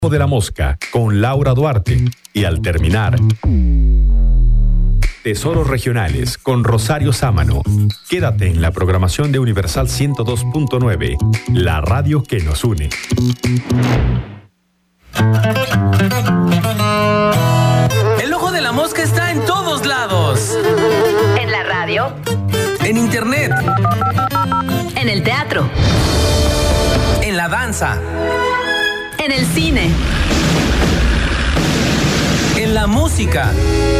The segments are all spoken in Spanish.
de la Mosca con Laura Duarte y al terminar Tesoros Regionales con Rosario Sámano. Quédate en la programación de Universal 102.9, la radio que nos une. El Ojo de la Mosca está en todos lados. En la radio. En internet. En el teatro. En la danza. En el cine. En la música.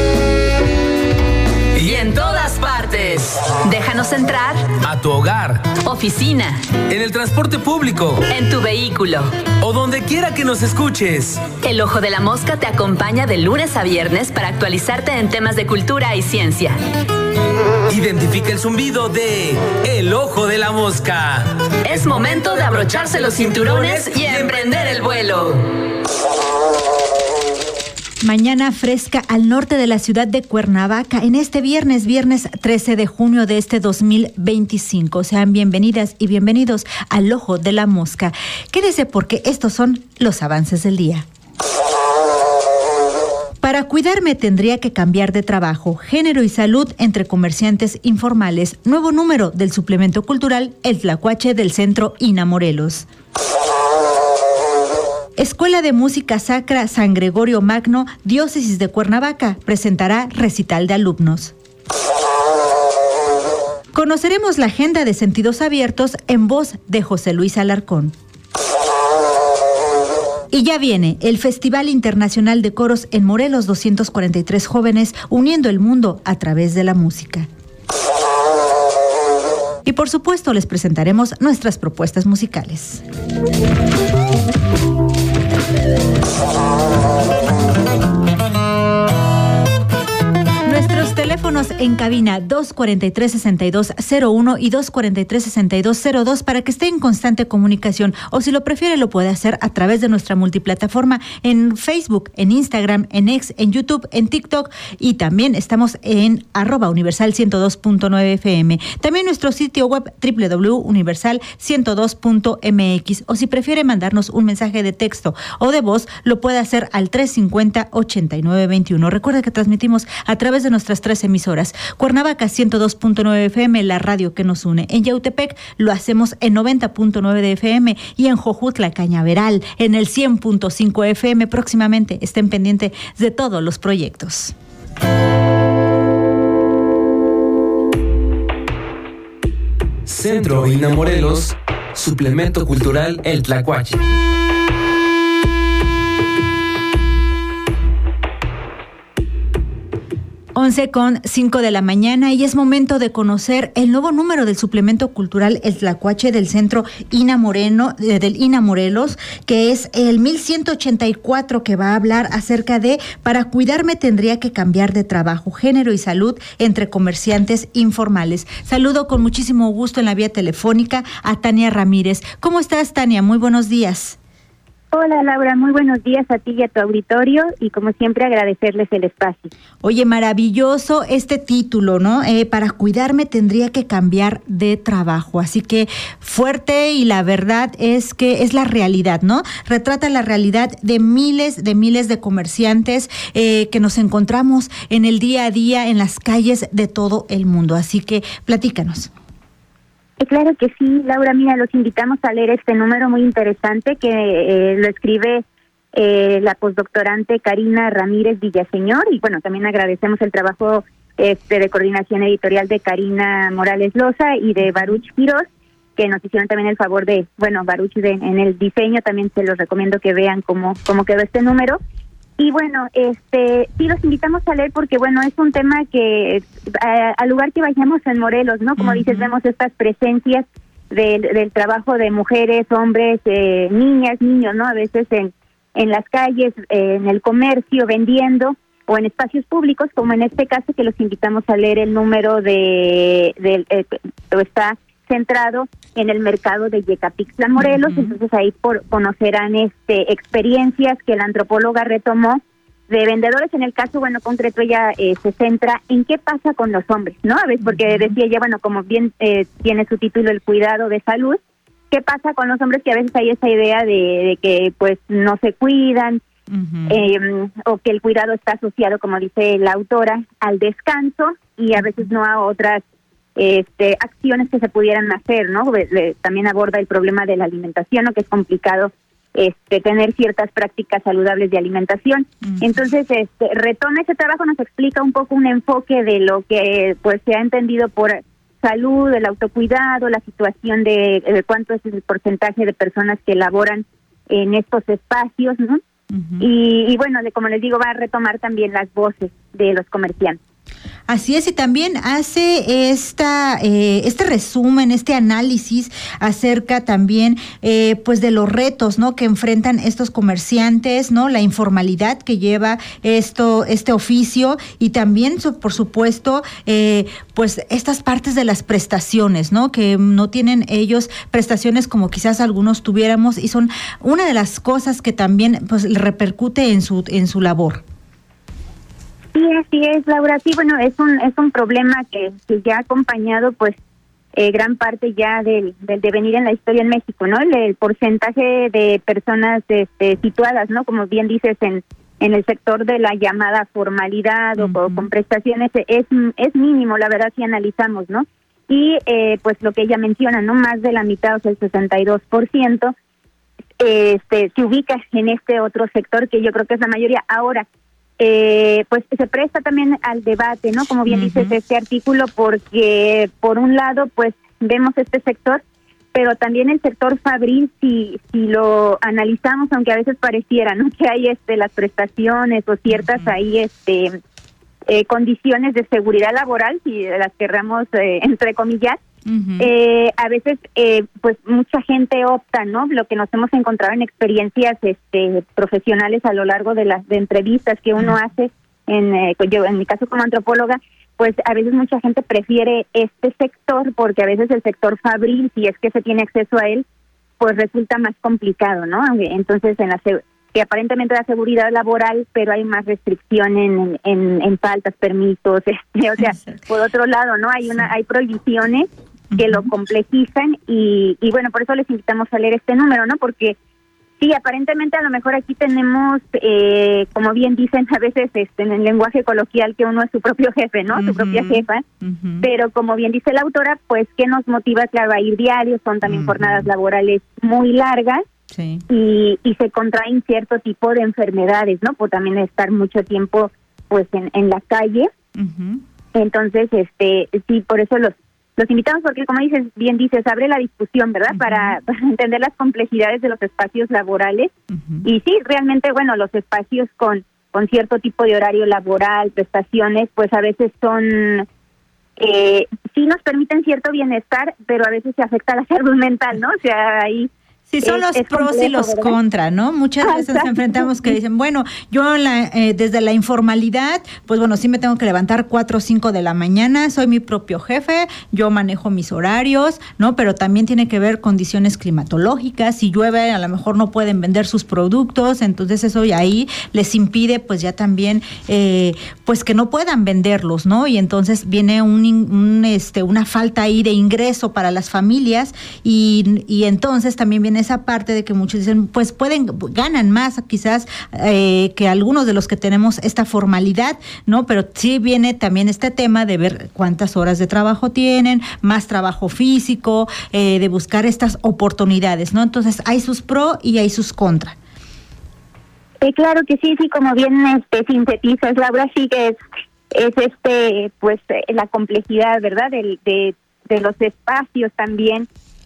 Y en todas partes. Déjanos entrar. A tu hogar. Oficina. En el transporte público. En tu vehículo. O donde quiera que nos escuches. El Ojo de la Mosca te acompaña de lunes a viernes para actualizarte en temas de cultura y ciencia. Identifica el zumbido de El Ojo de la Mosca. Es momento de abrocharse los cinturones y emprender el vuelo. Mañana fresca al norte de la ciudad de Cuernavaca en este viernes 13 de junio de este 2025. Sean bienvenidas y bienvenidos al Ojo de la Mosca. Quédese porque estos son los avances del día. Para cuidarme tendría que cambiar de trabajo, género y salud entre comerciantes informales. Nuevo número del suplemento cultural El Tlacuache del Centro INA Morelos. Escuela de Música Sacra San Gregorio Magno, Diócesis de Cuernavaca, presentará recital de alumnos. Conoceremos la agenda de Sentidos Abiertos en voz de José Luis Alarcón. Y ya viene el Festival Internacional de Coros en Morelos, 243 jóvenes uniendo el mundo a través de la música. Y por supuesto les presentaremos nuestras propuestas musicales. Nuestros teléfonos en cabina 243-6201 y 243-6202 para que esté en constante comunicación, o si lo prefiere lo puede hacer a través de nuestra multiplataforma en Facebook, en Instagram, en X, en YouTube, en TikTok, y también estamos en @universal 102.9 FM. También nuestro sitio web www.universal102.mx, o si prefiere mandarnos un mensaje de texto o de voz, lo puede hacer al 350-8921. Recuerda que transmitimos a través de nuestras 3 emisoras. Cuernavaca 102.9 FM, la radio que nos une. En Yautepec lo hacemos en 90.9 de FM y en Jojutla, Cañaveral, en el 100.5 FM. Próximamente estén pendientes de todos los proyectos. Centro INA Morelos, suplemento cultural El Tlacuache. 11:05 de la mañana y es momento de conocer el nuevo número del suplemento cultural El Tlacuache del Centro INA del INA Morelos, que es el 1184, que va a hablar acerca de para cuidarme tendría que cambiar de trabajo, género y salud entre comerciantes informales. Saludo con muchísimo gusto en la vía telefónica a Tania Ramírez. ¿Cómo estás, Tania? Muy buenos días. Hola, Laura, muy buenos días a ti y a tu auditorio, y como siempre agradecerles el espacio. Oye, maravilloso este título, ¿no? Para cuidarme tendría que cambiar de trabajo, así que fuerte, y la verdad es que es la realidad, ¿no? Retrata la realidad de miles de comerciantes que nos encontramos en el día a día en las calles de todo el mundo, así que platícanos. Claro que sí, Laura, mira, los invitamos a leer este número muy interesante que lo escribe la postdoctorante Karina Ramírez Villaseñor, y bueno, también agradecemos el trabajo de coordinación editorial de Karina Morales Loza y de Baruch Quiroz, que nos hicieron también el favor de, bueno, Baruch en el diseño. También se los recomiendo que vean cómo quedó este número. Y bueno, sí los invitamos a leer porque, bueno, es un tema que al lugar que vayamos en Morelos, ¿no? Como dices, vemos estas presencias del trabajo de mujeres, hombres, niñas, niños, ¿no? A veces en las calles, en el comercio, vendiendo, o en espacios públicos, como en este caso, que los invitamos a leer el número está centrado en el mercado de Yecapixtla, Morelos. Entonces ahí conocerán experiencias que la antropóloga retomó de vendedores. En el caso, bueno, concreto, ella se centra en qué pasa con los hombres, ¿no? A veces, porque decía ella, bueno, como bien tiene su título, el cuidado de salud, ¿qué pasa con los hombres? Que a veces hay esa idea de que pues no se cuidan, o que el cuidado está asociado, como dice la autora, al descanso y a veces no a otras acciones que se pudieran hacer, ¿no? También aborda el problema de la alimentación, ¿no? Que es complicado tener ciertas prácticas saludables de alimentación. Entonces, retoma ese trabajo, nos explica un poco un enfoque de lo que pues se ha entendido por salud, el autocuidado, la situación de cuánto es el porcentaje de personas que laboran en estos espacios, ¿no? Y bueno, como les digo, va a retomar también las voces de los comerciantes. Así es, y también hace este resumen, este análisis acerca también pues de los retos, ¿no?, que enfrentan estos comerciantes, ¿no?, la informalidad que lleva este oficio, y también por supuesto pues estas partes de las prestaciones, ¿no?, que no tienen ellos prestaciones como quizás algunos tuviéramos, y son una de las cosas que también pues repercute en su labor. Sí, así es, Laura. Sí, bueno, es un problema que ya ha acompañado pues gran parte ya del devenir en la historia en México, ¿no? El porcentaje de personas situadas, ¿no? Como bien dices, en el sector de la llamada formalidad o con prestaciones es mínimo, la verdad, si analizamos, ¿no? Y pues lo que ella menciona, ¿no? Más de la mitad, o sea, el 62%, se ubica en este otro sector que yo creo que es la mayoría. Ahora, pues se presta también al debate, ¿no? Como bien dices, este artículo, porque por un lado, pues vemos este sector, pero también el sector fabril, si lo analizamos, aunque a veces pareciera, ¿no?, que hay las prestaciones o ciertas ahí condiciones de seguridad laboral, si las querramos entrecomillar, a veces pues mucha gente opta, ¿no? Lo que nos hemos encontrado en experiencias profesionales a lo largo de entrevistas que uno hace, yo en mi caso como antropóloga, pues a veces mucha gente prefiere este sector porque a veces el sector fabril, si es que se tiene acceso a él, pues resulta más complicado, ¿no? Entonces que aparentemente da seguridad laboral, pero hay más restricción en faltas, permisos, o sea, por otro lado, ¿no? Hay prohibiciones que lo complejizan y bueno, por eso les invitamos a leer este número, ¿no? Porque sí, aparentemente a lo mejor aquí tenemos, como bien dicen a veces en el lenguaje coloquial, que uno es su propio jefe, ¿no? Su propia jefa, pero como bien dice la autora, pues ¿qué nos motiva? Claro, a ir diarios, son también jornadas laborales muy largas. Sí. Y se contraen cierto tipo de enfermedades, ¿no? Por también estar mucho tiempo pues en la calle. Entonces, sí, por eso los invitamos, porque como bien dices, abre la discusión, ¿verdad? Para entender las complejidades de los espacios laborales. Y sí, realmente, bueno, los espacios con cierto tipo de horario laboral, prestaciones, pues a veces son sí nos permiten cierto bienestar, pero a veces se afecta la salud mental, ¿no? O sea, ahí sí, son los pros complejo, y los ¿verdad? Contra, ¿no? Muchas veces nos enfrentamos que dicen, bueno, yo desde la informalidad, pues bueno, sí me tengo que levantar 4 o 5 de la mañana, soy mi propio jefe, yo manejo mis horarios, ¿no? Pero también tiene que ver condiciones climatológicas, si llueve a lo mejor no pueden vender sus productos, entonces eso y ahí les impide pues ya también pues que no puedan venderlos, ¿no? Y entonces viene una falta ahí de ingreso para las familias y entonces también viene esa parte de que muchos dicen, pues ganan más quizás que algunos de los que tenemos esta formalidad, ¿no? Pero sí viene también este tema de ver cuántas horas de trabajo tienen, más trabajo físico, de buscar estas oportunidades, ¿no? Entonces hay sus pro y hay sus contra. Claro que sí, como bien sintetizas, Laura, sí que es pues la complejidad, ¿verdad? De los espacios también.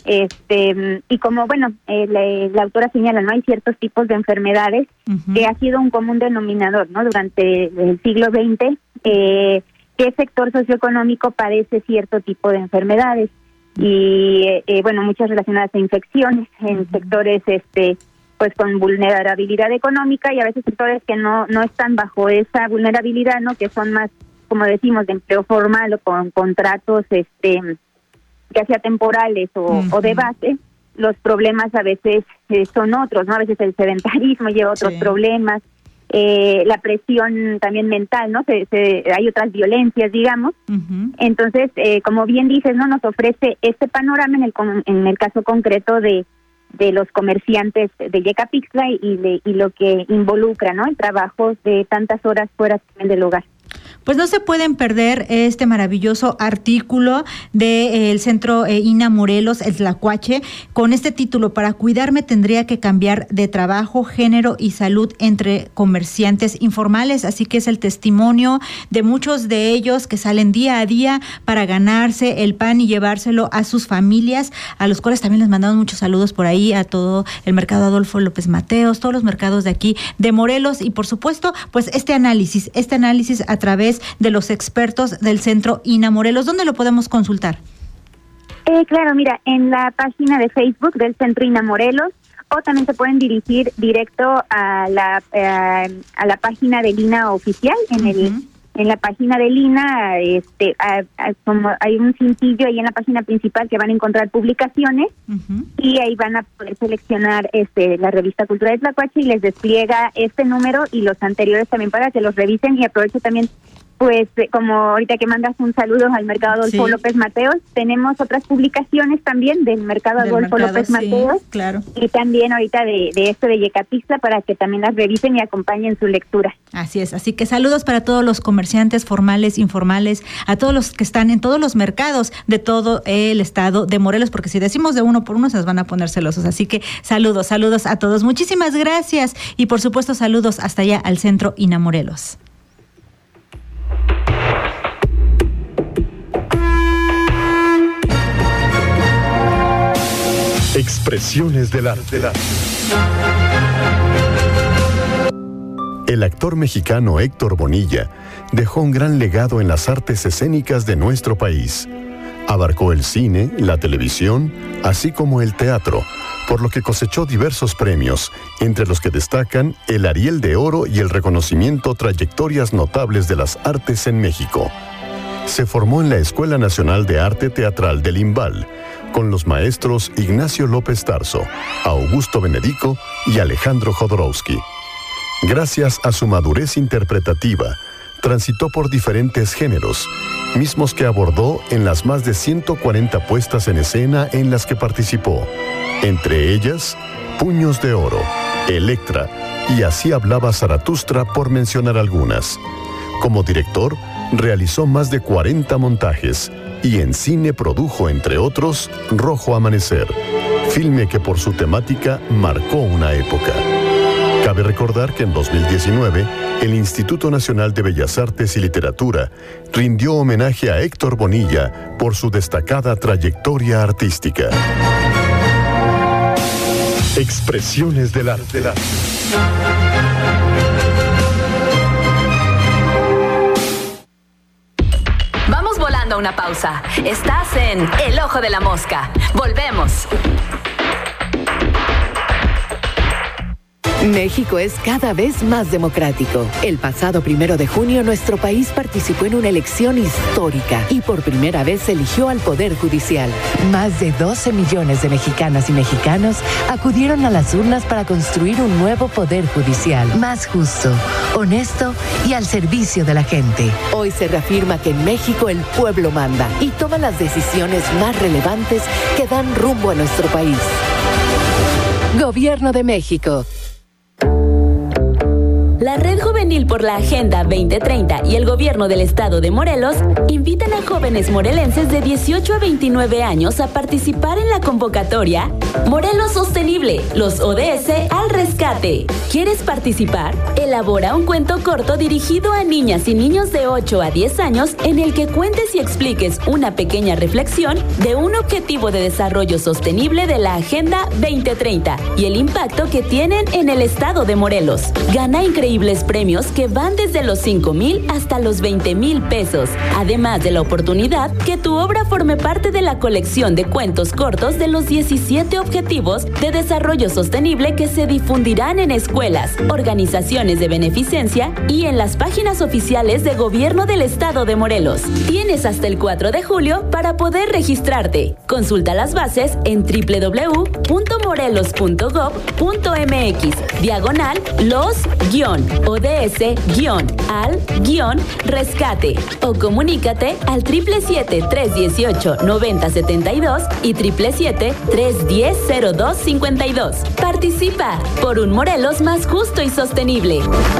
Y como bueno, la autora señala, no hay ciertos tipos de enfermedades que ha sido un común denominador, ¿no? Durante el siglo XX, qué sector socioeconómico padece cierto tipo de enfermedades y bueno, muchas relacionadas a infecciones en sectores pues con vulnerabilidad económica y a veces sectores que no están bajo esa vulnerabilidad, ¿no? Que son más, como decimos, de empleo formal o con contratos ya sea temporales o de base. Los problemas a veces son otros, ¿no? A veces el sedentarismo lleva otros problemas, la presión también mental, ¿no? Hay otras violencias, digamos. Uh-huh. Entonces, como bien dices, ¿no? Nos ofrece este panorama en el caso concreto de los comerciantes de Yecapixtla y lo que involucra, ¿no? El trabajo de tantas horas fuera del hogar. Pues no se pueden perder este maravilloso artículo del Centro INA Morelos, el Tlacuache, con este título: para cuidarme tendría que cambiar de trabajo, género y salud entre comerciantes informales. Así que es el testimonio de muchos de ellos que salen día a día para ganarse el pan y llevárselo a sus familias, a los cuales también les mandamos muchos saludos por ahí, a todo el mercado Adolfo López Mateos, todos los mercados de aquí de Morelos, y por supuesto, pues este análisis a través de los expertos del Centro INA Morelos. ¿Dónde lo podemos consultar? Claro, mira, en la página de Facebook del Centro INA Morelos, o también se pueden dirigir directo a la página del INA oficial. En la página del INA, como hay un cintillo ahí en la página principal que van a encontrar publicaciones, y ahí van a poder seleccionar la revista Cultura de Tlacuache, y les despliega este número y los anteriores también para que los revisen. Y aprovecho también, pues, como ahorita que mandas un saludo al mercado Adolfo López Mateos, tenemos otras publicaciones también del mercado Adolfo López Mateos, claro. Y también ahorita de esto de Yecapixtla, para que también las revisen y acompañen su lectura. Así es, así que saludos para todos los comerciantes formales, informales, a todos los que están en todos los mercados de todo el estado de Morelos, porque si decimos de uno por uno se nos van a poner celosos. Así que saludos a todos. Muchísimas gracias, y por supuesto saludos hasta allá al Centro INA Morelos. Expresiones del arte. El actor mexicano Héctor Bonilla dejó un gran legado en las artes escénicas de nuestro país. Abarcó el cine, la televisión, así como el teatro, por lo que cosechó diversos premios, entre los que destacan el Ariel de Oro y el reconocimiento Trayectorias Notables de las Artes en México. Se formó en la Escuela Nacional de Arte Teatral del IMBAL, con los maestros Ignacio López Tarso, Augusto Benedico y Alejandro Jodorowsky. Gracias a su madurez interpretativa, transitó por diferentes géneros, mismos que abordó en las más de 140 puestas en escena en las que participó, entre ellas Puños de Oro, Electra y Así hablaba Zaratustra, por mencionar algunas. Como director, realizó más de 40 montajes, y en cine produjo, entre otros, Rojo Amanecer, filme que por su temática marcó una época. Cabe recordar que en 2019, el Instituto Nacional de Bellas Artes y Literatura rindió homenaje a Héctor Bonilla por su destacada trayectoria artística. Expresiones del arte. Vamos volando a una pausa. Estás en El Ojo de la Mosca. Volvemos. México es cada vez más democrático. El pasado 1 de junio, nuestro país participó en una elección histórica y por primera vez eligió al Poder Judicial. Más de 12 millones de mexicanas y mexicanos acudieron a las urnas para construir un nuevo Poder Judicial, más justo, honesto y al servicio de la gente. Hoy se reafirma que en México el pueblo manda y toma las decisiones más relevantes que dan rumbo a nuestro país. Gobierno de México. La Red Juvenil por la Agenda 2030 y el Gobierno del Estado de Morelos invitan a jóvenes morelenses de 18 a 29 años a participar en la convocatoria Morelos Sostenible, los ODS al rescate. ¿Quieres participar? Elabora un cuento corto dirigido a niñas y niños de 8 a 10 años en el que cuentes y expliques una pequeña reflexión de un objetivo de desarrollo sostenible de la Agenda 2030 y el impacto que tienen en el Estado de Morelos. Gana increíbles premios que van desde los 5,000 hasta los 20,000 pesos, además de la oportunidad que tu obra forme parte de la colección de cuentos cortos de los 17 objetivos de desarrollo sostenible que se difundirán en escuelas, organizaciones de beneficencia y en las páginas oficiales de Gobierno del Estado de Morelos. Tienes hasta el 4 de julio para poder registrarte. Consulta las bases en www.morelos.gov.mx/los- ODS-al-rescate o comunícate al 777-318-9072 y 777-310-0252. Participa por un Morelos más justo y sostenible.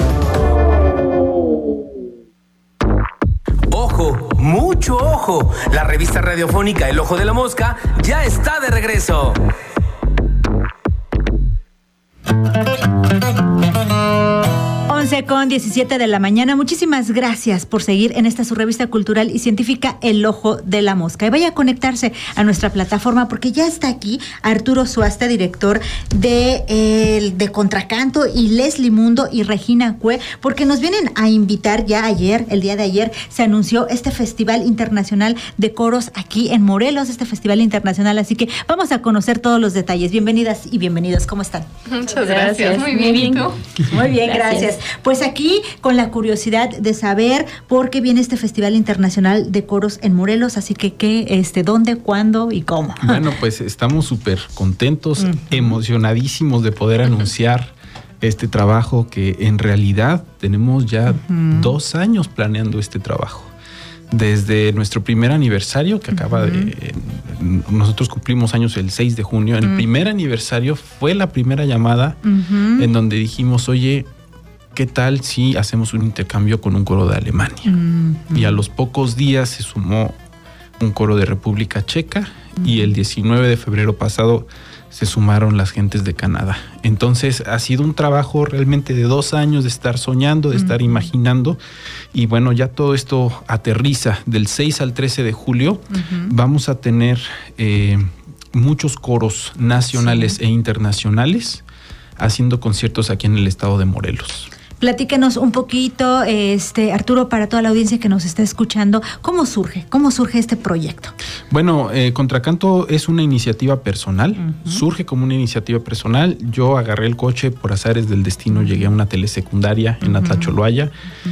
¡Ojo! ¡Mucho ojo! La revista radiofónica El Ojo de la Mosca ya está de regreso. 11:17 de la mañana. Muchísimas gracias por seguir en esta su revista cultural y científica El Ojo de la Mosca. Y vaya a conectarse a nuestra plataforma porque ya está aquí Arturo Suaste, director de Contracanto, y Leslie Mundo y Regina Cue, porque nos vienen a invitar ya ayer, el día de ayer, se anunció este Festival Internacional de Coros aquí en Morelos, este Festival Internacional, así que vamos a conocer todos los detalles. Bienvenidas y bienvenidos. ¿Cómo están? Muchas gracias. Muy bien. ¿Y tú? Muy bien, gracias. Pues aquí con la curiosidad de saber por qué viene este Festival Internacional de Coros en Morelos, así que ¿dónde, cuándo y cómo? Bueno, pues estamos súper contentos, emocionadísimos de poder anunciar este trabajo que en realidad tenemos ya 2 años planeando este trabajo. Desde nuestro primer aniversario que acaba de... Nosotros cumplimos años el 6 de junio. El primer aniversario fue la primera llamada en donde dijimos, oye, ¿qué tal si hacemos un intercambio con un coro de Alemania? Y a los pocos días se sumó un coro de República Checa y el 19 de febrero pasado se sumaron las gentes de Canadá. Entonces ha sido un trabajo realmente de 2 años de estar soñando, de estar imaginando, y bueno, ya todo esto aterriza. Del 6 al 13 de julio vamos a tener muchos coros nacionales e internacionales haciendo conciertos aquí en el estado de Morelos. Platícanos un poquito, Arturo, para toda la audiencia que nos está escuchando, ¿cómo surge este proyecto? Bueno, Contracanto es una iniciativa personal, surge como una iniciativa personal. Yo agarré el coche por azares del destino, llegué a una telesecundaria en Atlacholoaya.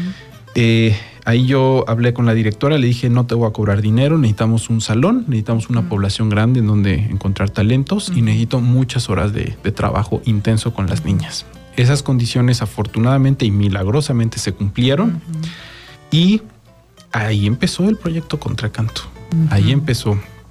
Ahí yo hablé con la directora, le dije, no te voy a cobrar dinero, necesitamos un salón, necesitamos una población grande en donde encontrar talentos y necesito muchas horas de trabajo intenso con las niñas. Esas condiciones afortunadamente y milagrosamente se cumplieron y ahí empezó el proyecto Contracanto. Ahí empezó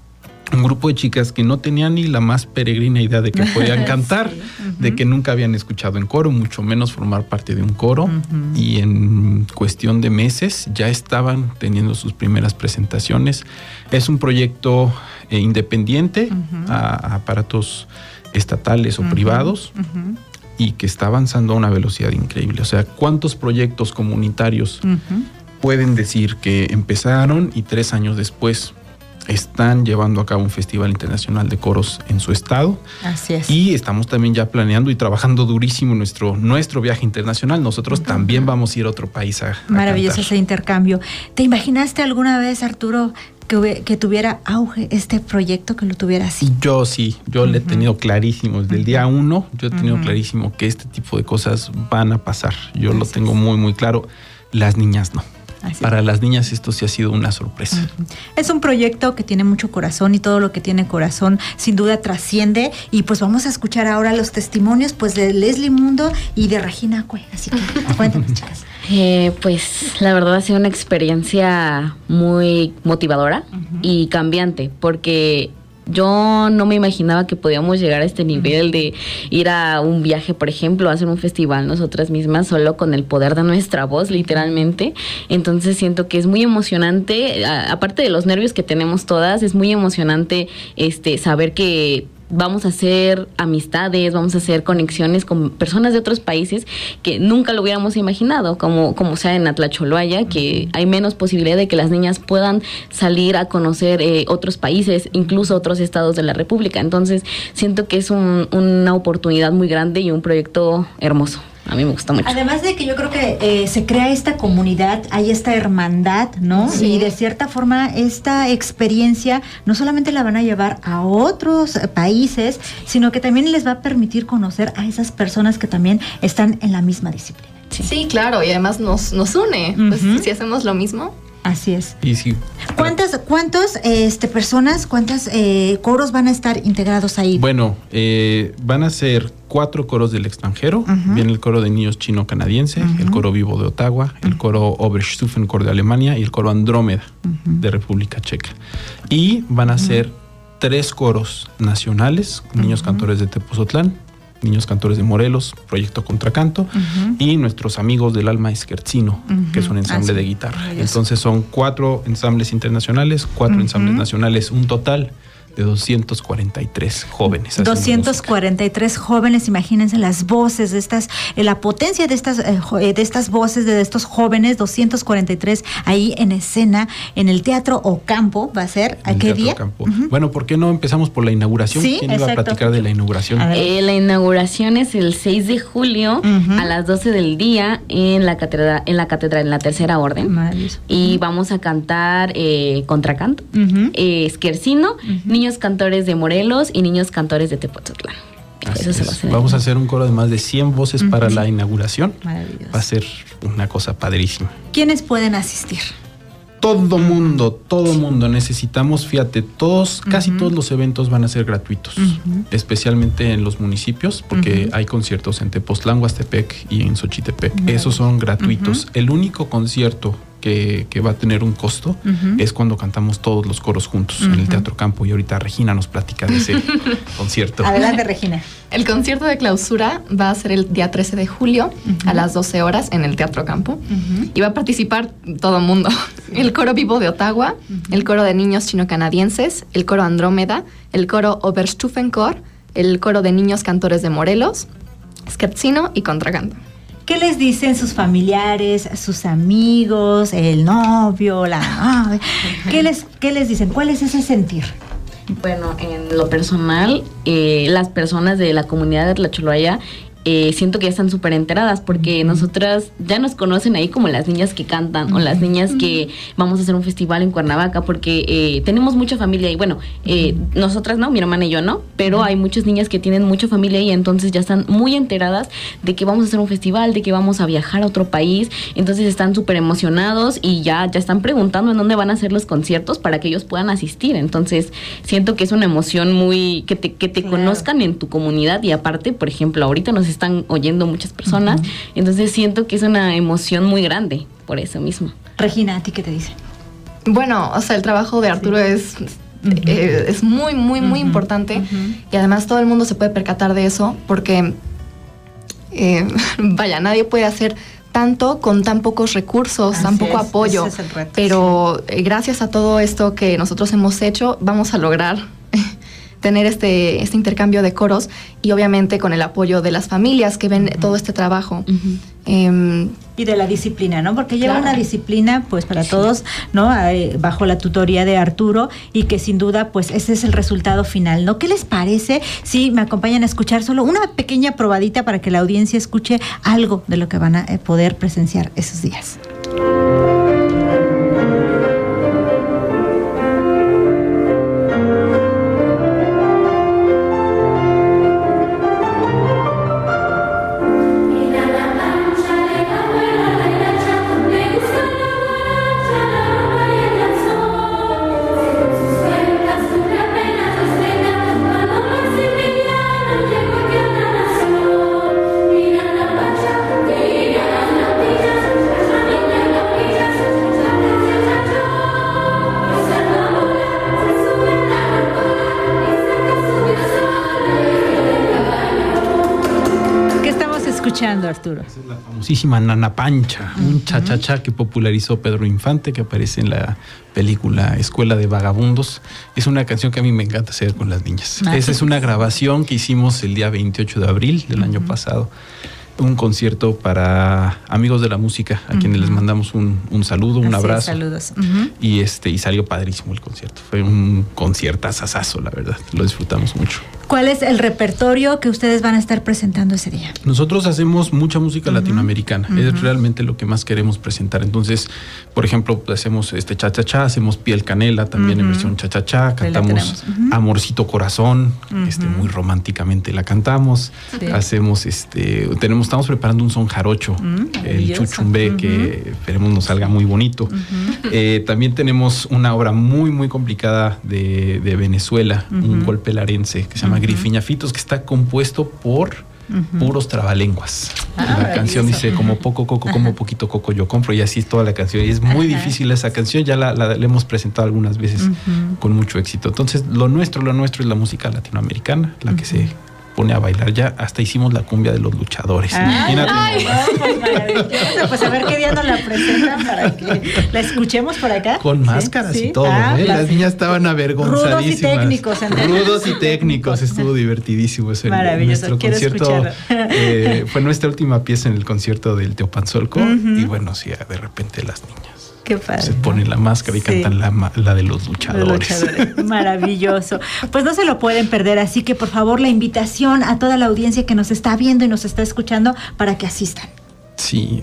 un grupo de chicas que no tenían ni la más peregrina idea de que podían cantar, de que nunca habían escuchado en coro, mucho menos formar parte de un coro, y en cuestión de meses ya estaban teniendo sus primeras presentaciones. Es un proyecto independiente a aparatos estatales o privados, y que está avanzando a una velocidad increíble. O sea, ¿cuántos proyectos comunitarios pueden decir que empezaron y 3 años después están llevando a cabo un Festival Internacional de Coros en su estado? Así es. Y estamos también ya planeando y trabajando durísimo nuestro viaje internacional. Nosotros también vamos a ir a otro país a Maravilloso cantar. Ese intercambio. ¿Te imaginaste alguna vez, Arturo, que tuviera auge este proyecto, que lo tuviera así? Yo sí, yo le he tenido clarísimo, desde el día 1, yo he tenido clarísimo que este tipo de cosas van a pasar. Yo lo tengo muy, muy claro. Las niñas no. Para las niñas esto sí ha sido una sorpresa. Es un proyecto que tiene mucho corazón y todo lo que tiene corazón sin duda trasciende, y pues vamos a escuchar ahora los testimonios pues de Leslie Mundo y de Regina Cue. Así que cuéntanos, chicas. Pues la verdad ha sido una experiencia muy motivadora y cambiante, porque yo no me imaginaba que podíamos llegar a este nivel de ir a un viaje, por ejemplo, a hacer un festival nosotras mismas, solo con el poder de nuestra voz, literalmente. Entonces siento que es muy emocionante, aparte de los nervios que tenemos todas, es muy emocionante saber que vamos a hacer amistades, vamos a hacer conexiones con personas de otros países que nunca lo hubiéramos imaginado, como sea en Atlacholoaya, que hay menos posibilidad de que las niñas puedan salir a conocer otros países, incluso otros estados de la República. Entonces siento que es una oportunidad muy grande y un proyecto hermoso. A mí me gusta mucho. Además de que yo creo que se crea esta comunidad, hay esta hermandad, ¿no? Sí. Y de cierta forma esta experiencia no solamente la van a llevar a otros países, sino que también les va a permitir conocer a esas personas que también están en la misma disciplina. Sí, claro, y además nos une. Pues si hacemos lo mismo, Así es. Y sí. ¿Cuántas personas, cuántos coros van a estar integrados ahí? Bueno, van a ser 4 coros del extranjero. Viene el coro de niños chino-canadiense, el coro vivo de Ottawa, el coro Oberstufencor de Alemania y el coro Andrómeda de República Checa. Y van a ser 3 coros nacionales, niños cantores de Tepozotlán, niños cantores de Morelos, Proyecto Contracanto, y nuestros amigos del Alma Scherzino, que es un ensamble de guitarra. Entonces son 4 ensambles internacionales, 4 ensambles nacionales, un total de 243 jóvenes. 243 jóvenes, imagínense las voces de estas, la potencia de estas voces de estos jóvenes, 243 ahí en escena, en el Teatro Ocampo, va a ser, ¿a qué día? Bueno, ¿por qué no empezamos por la inauguración? Sí, ¿Quién iba a platicar de la inauguración? La inauguración es el 6 de julio a las 12 del día en la catedral, en la Tercera Orden. Y vamos a cantar contracanto, Scherzino, niños cantores de Morelos y niños cantores de Tepozotlán. Eso se va a hacer. Vamos a hacer un coro de más de 100 voces para la inauguración. Maravilloso. Va a ser una cosa padrísima. ¿Quiénes pueden asistir? Todo mundo. Necesitamos, fíjate, casi todos los eventos van a ser gratuitos, especialmente en los municipios, porque hay conciertos en Tepoztlán, Huastepec y en Xochitepec. Esos son gratuitos. El único concierto que va a tener un costo es cuando cantamos todos los coros juntos en el Teatro Campo, y ahorita Regina nos platica de ese concierto. Adelante, Regina. El concierto de clausura va a ser el día 13 de julio a las 12 horas en el Teatro Campo y va a participar todo el mundo. El coro vivo de Ottawa, el coro de niños chino-canadienses, el coro Andrómeda, el coro Oberstufencor, el coro de niños cantores de Morelos, Scherzino y Contracanto. ¿Qué les dicen sus familiares, sus amigos, el novio, la novia? ¿Qué les dicen? ¿Cuál es ese sentir? Bueno, en lo personal, las personas de la comunidad de Tlacholoaya siento que ya están súper enteradas, porque nosotras ya nos conocen ahí como las niñas que cantan o las niñas que vamos a hacer un festival en Cuernavaca, porque tenemos mucha familia y bueno, nosotras no, mi hermana y yo no, pero hay muchas niñas que tienen mucha familia y entonces ya están muy enteradas de que vamos a hacer un festival, de que vamos a viajar a otro país, entonces están súper emocionados y ya están preguntando en dónde van a hacer los conciertos para que ellos puedan asistir. Entonces siento que es una emoción muy que te conozcan en tu comunidad, y aparte, por ejemplo, ahorita nos están oyendo muchas personas, entonces siento que es una emoción muy grande por eso mismo. Regina, ¿a ti qué te dicen? Bueno, o sea, el trabajo de Arturo es muy, muy, muy importante, y además todo el mundo se puede percatar de eso, porque vaya, nadie puede hacer tanto con tan pocos recursos, tan poco apoyo, ese es el reto, pero gracias a todo esto que nosotros hemos hecho, vamos a lograr tener este intercambio de coros, y obviamente con el apoyo de las familias que ven todo este trabajo. Y de la disciplina, ¿no? Porque lleva una disciplina, pues, para todos, ¿no? Bajo la tutoría de Arturo, y que sin duda, pues, ese es el resultado final, ¿no? ¿Qué les parece si me acompañan a escuchar solo una pequeña probadita para que la audiencia escuche algo de lo que van a poder presenciar esos días? Arturo. Esa es la famosísima Nana Pancha, un cha-cha-cha que popularizó Pedro Infante, que aparece en la película Escuela de Vagabundos. Es una canción que a mí me encanta hacer con las niñas. Esa es una grabación que hicimos el día 28 de abril del año pasado. Un concierto para amigos de la música, a quienes les mandamos un saludo, un abrazo. Saludos. Y salió padrísimo el concierto. Fue un conciertazazazo, la verdad. Lo disfrutamos mucho. ¿Cuál es el repertorio que ustedes van a estar presentando ese día? Nosotros hacemos mucha música latinoamericana, es realmente lo que más queremos presentar. Entonces, por ejemplo, hacemos cha-cha-cha, hacemos Piel Canela también en versión cha-cha-cha, cantamos Amorcito Corazón, muy románticamente la cantamos. Sí. Hacemos estamos preparando un son jarocho, el chuchumbé, que esperemos nos salga muy bonito. También tenemos una obra muy, muy complicada de Venezuela, un golpe larense que se llama Grifiñafitos, que está compuesto por puros trabalenguas. La canción dice como poco coco, como poquito coco yo compro, y así es toda la canción. Y es muy difícil esa canción, ya la hemos presentado algunas veces con mucho éxito. Entonces, lo nuestro es la música latinoamericana, la que se pone a bailar. Ya hasta hicimos la cumbia de los luchadores. Imagínate. Pues maravilloso. Pues a ver qué día nos la presentan para que la escuchemos por acá. Con máscaras y todo. Las niñas estaban avergonzadísimas. Rudos y técnicos. Estuvo divertidísimo. Maravilloso. Nuestro concierto fue nuestra última pieza en el concierto del Teopanzolco. Y bueno, sí, de repente las niñas Qué padre. Se ponen la máscara y cantan la de los luchadores. Maravilloso. Pues no se lo pueden perder, así que por favor la invitación a toda la audiencia que nos está viendo y nos está escuchando para que asistan. Sí.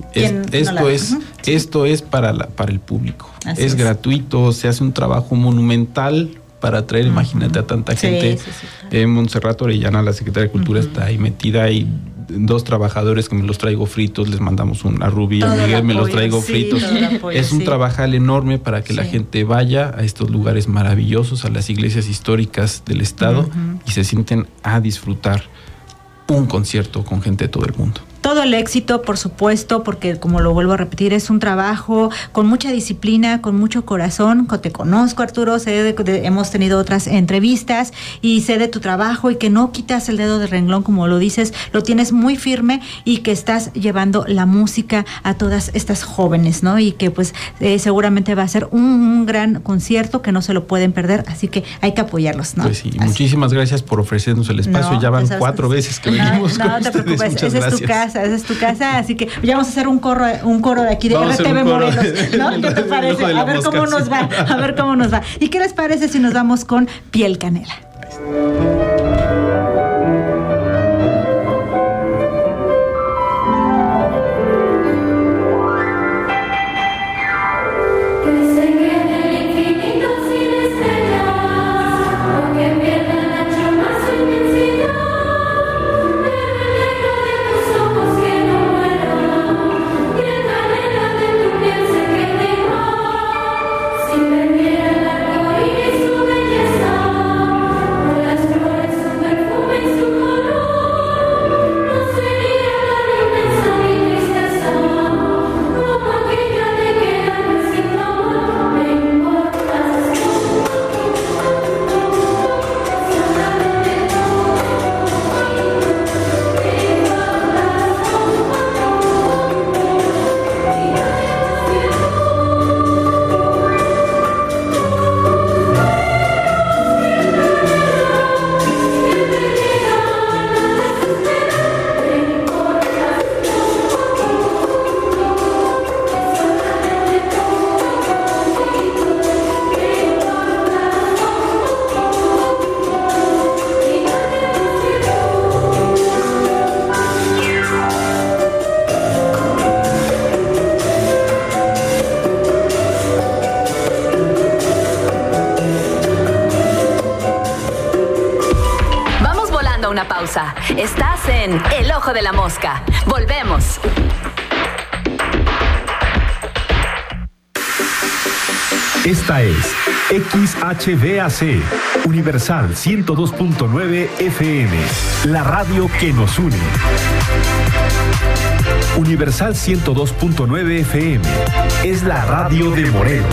Esto es para el público. Es gratuito, se hace un trabajo monumental para atraer, imagínate, a tanta gente. Montserrat Orellana, la secretaria de Cultura, está ahí metida, y 2 trabajadores que me los traigo fritos, les mandamos a Rubí y a Miguel, me los traigo fritos. Es un trabajal enorme para que la gente vaya a estos lugares maravillosos, a las iglesias históricas del estado, y se sienten a disfrutar un concierto con gente de todo el mundo. Todo el éxito, por supuesto, porque como lo vuelvo a repetir, es un trabajo con mucha disciplina, con mucho corazón. Te conozco, Arturo, hemos tenido otras entrevistas y sé de tu trabajo y que no quitas el dedo del renglón, como lo dices, lo tienes muy firme y que estás llevando la música a todas estas jóvenes, ¿no? Y que pues seguramente va a ser un gran concierto que no se lo pueden perder, así que hay que apoyarlos, ¿no? Pues sí, muchísimas gracias por ofrecernos el espacio. Ya van 4 veces que venimos con ustedes. No te preocupes, esa es tu casa, así que ya vamos a hacer un coro de aquí de RTV Morelos, ¿no? ¿Qué te parece? A ver cómo nos va. ¿Y qué les parece si nos vamos con Piel Canela? Estás en El Ojo de la Mosca. Volvemos. Esta es XHVAC, Universal 102.9 FM, la radio que nos une. Universal 102.9 FM es la radio de Morelos.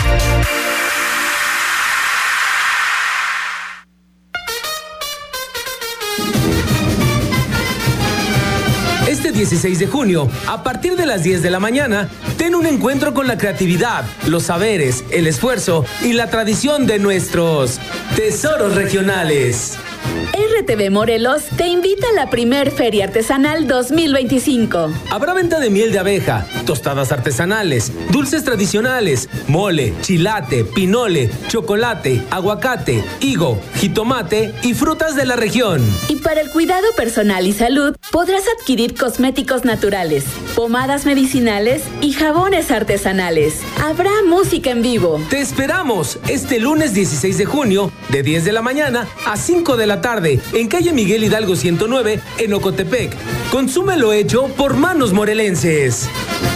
Este 16 de junio, a partir de las 10 de la mañana, ten un encuentro con la creatividad, los saberes, el esfuerzo y la tradición de nuestros tesoros regionales. RTV Morelos te invita a la primer Feria Artesanal 2025. Habrá venta de miel de abeja, tostadas artesanales, dulces tradicionales, mole, chilate, pinole, chocolate, aguacate, higo, jitomate y frutas de la región. Y para el cuidado personal y salud, podrás adquirir cosméticos naturales, pomadas medicinales y jabones artesanales. Habrá música en vivo. Te esperamos este lunes 16 de junio, de 10 de la mañana a 5 de la tarde, en calle Miguel Hidalgo 109, en Ocotepec. Consume lo hecho por manos morelenses.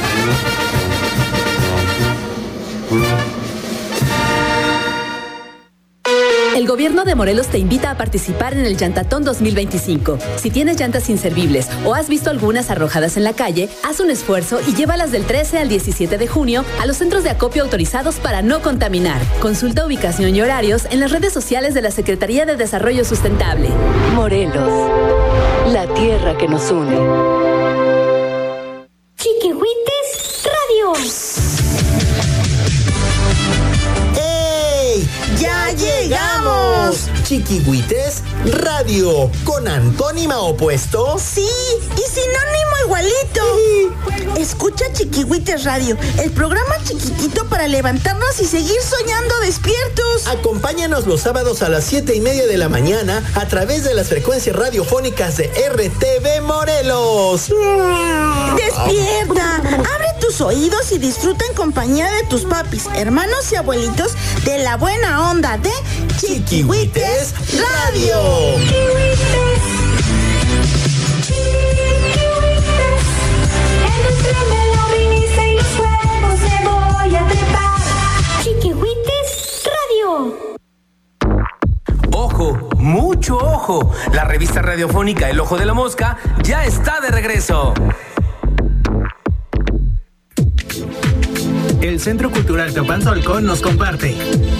El gobierno de Morelos te invita a participar en el Llantatón 2025. Si tienes llantas inservibles o has visto algunas arrojadas en la calle, haz un esfuerzo y llévalas del 13 al 17 de junio a los centros de acopio autorizados para no contaminar. Consulta ubicación y horarios en las redes sociales de la Secretaría de Desarrollo Sustentable. Morelos, la tierra que nos une. Chiquihuites Radio. ¡Ya llegamos! Chiquihuites Radio, con antónimo opuesto. Sí, y sinónimo igualito. Escucha Chiquihuites Radio, el programa chiquitito para levantarnos y seguir soñando despiertos. Acompáñanos los sábados a las 7:30 de la mañana a través de las frecuencias radiofónicas de RTV Morelos. ¡Despierta! Abre tus oídos y disfruta en compañía de tus papis, hermanos y abuelitos de la buena onda de Chiquihuites Radio. Chiquihuites Radio. ¡Ojo! ¡Mucho ojo! La revista radiofónica El Ojo de la Mosca ya está de regreso. El Centro Cultural Teopanzolco nos comparte.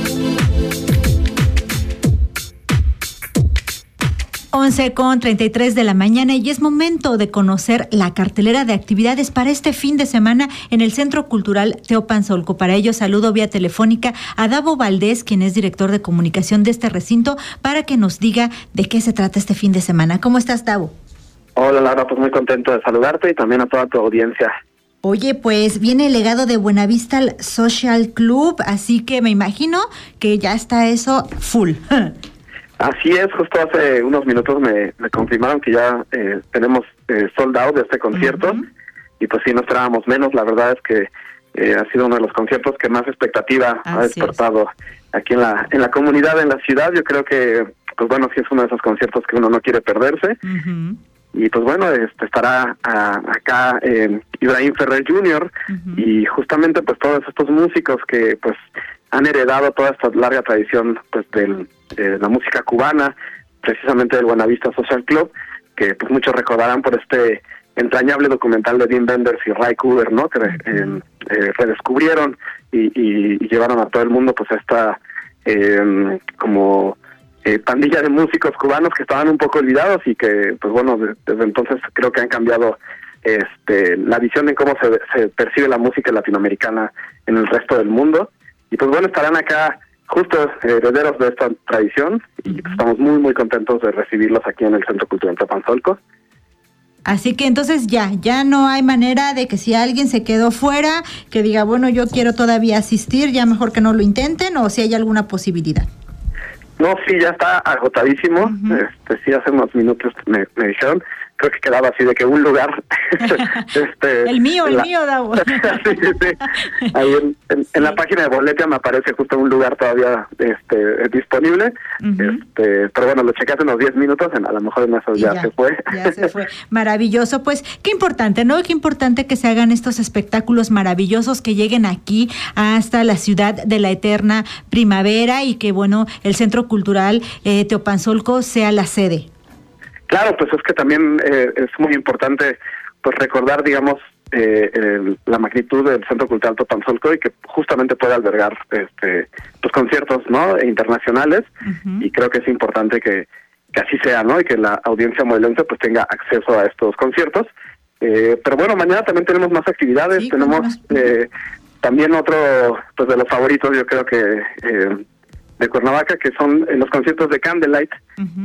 11:33 de la mañana y es momento de conocer la cartelera de actividades para este fin de semana en el Centro Cultural Teopanzolco. Para ello saludo vía telefónica a Davo Valdés, quien es director de comunicación de este recinto, para que nos diga de qué se trata este fin de semana. ¿Cómo estás, Davo? Hola, Laura, pues muy contento de saludarte y también a toda tu audiencia. Oye, pues viene el legado de Buenavista Social Club, así que me imagino que ya está eso full. Así es, justo hace unos minutos me confirmaron que ya tenemos sold out de este concierto. Y pues sí, no esperábamos menos. La verdad es que ha sido uno de los conciertos que más expectativa ha despertado aquí en la comunidad, en la ciudad. Yo creo que, pues bueno, sí es uno de esos conciertos que uno no quiere perderse. Y pues bueno, estará acá Ibrahim Ferrer Jr. Y justamente pues todos estos músicos que pues han heredado toda esta larga tradición pues de la música cubana, precisamente del Buenavista Social Club, que pues muchos recordarán por este entrañable documental de Dean Benders y Ray Cooder, ¿no? Que redescubrieron y llevaron a todo el mundo pues a esta pandilla de músicos cubanos que estaban un poco olvidados y que pues bueno, desde entonces creo que han cambiado la visión de cómo se percibe la música latinoamericana en el resto del mundo. Y pues bueno, estarán acá justo herederos de esta tradición y pues estamos muy muy contentos de recibirlos aquí en el Centro Cultural Teopanzolco. Así que entonces ya no hay manera de que si alguien se quedó fuera, que diga, bueno, yo quiero todavía asistir, ya mejor que no lo intenten, o si hay alguna posibilidad. No, sí, ya está agotadísimo. Sí, hace unos minutos me dijeron, creo que quedaba así de que un lugar. el mío, Davo. sí. Ahí en la página de Boletia me aparece justo un lugar todavía disponible. Pero bueno, lo chequé hace unos 10 minutos, a lo mejor en eso ya se fue. Ya se fue. Maravilloso. Pues qué importante, ¿no? Qué importante que se hagan estos espectáculos maravillosos, que lleguen aquí hasta la ciudad de la eterna primavera y que, bueno, el Centro Cultural Teopanzolco sea la sede. Claro, pues es que también es muy importante pues recordar, digamos, la magnitud del Centro Cultural Teopanzolco y que justamente puede albergar pues conciertos, ¿no?, internacionales. Y creo que es importante que así sea, ¿no?, y que la audiencia morelense pues tenga acceso a estos conciertos. Pero bueno, mañana también tenemos más actividades. Tenemos también otro pues de los favoritos, yo creo que de Cuernavaca, que son los conciertos de Candlelight.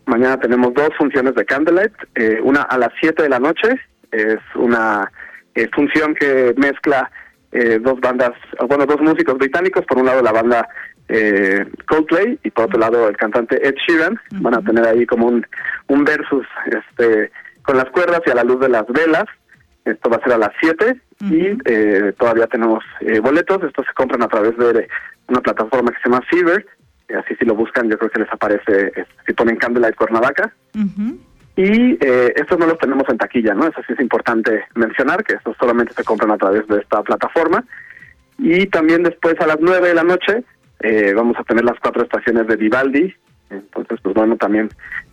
Mañana tenemos 2 funciones de Candlelight, una a las 7 de la noche, es una función que mezcla 2 bandas, bueno, 2 músicos británicos, por un lado la banda Coldplay y por otro lado el cantante Ed Sheeran. Van a tener ahí como un versus con las cuerdas y a la luz de las velas. Esto va a ser a las 7 y todavía tenemos boletos. Estos se compran a través de una plataforma que se llama Fever. Así si lo buscan, yo creo que les aparece, si ponen Candlelight Cuernavaca. Y estos no los tenemos en taquilla, ¿no? Eso sí es importante mencionar, que estos solamente se compran a través de esta plataforma. Y también después a las 9 de la noche vamos a tener las 4 estaciones de Vivaldi. Entonces, pues bueno, también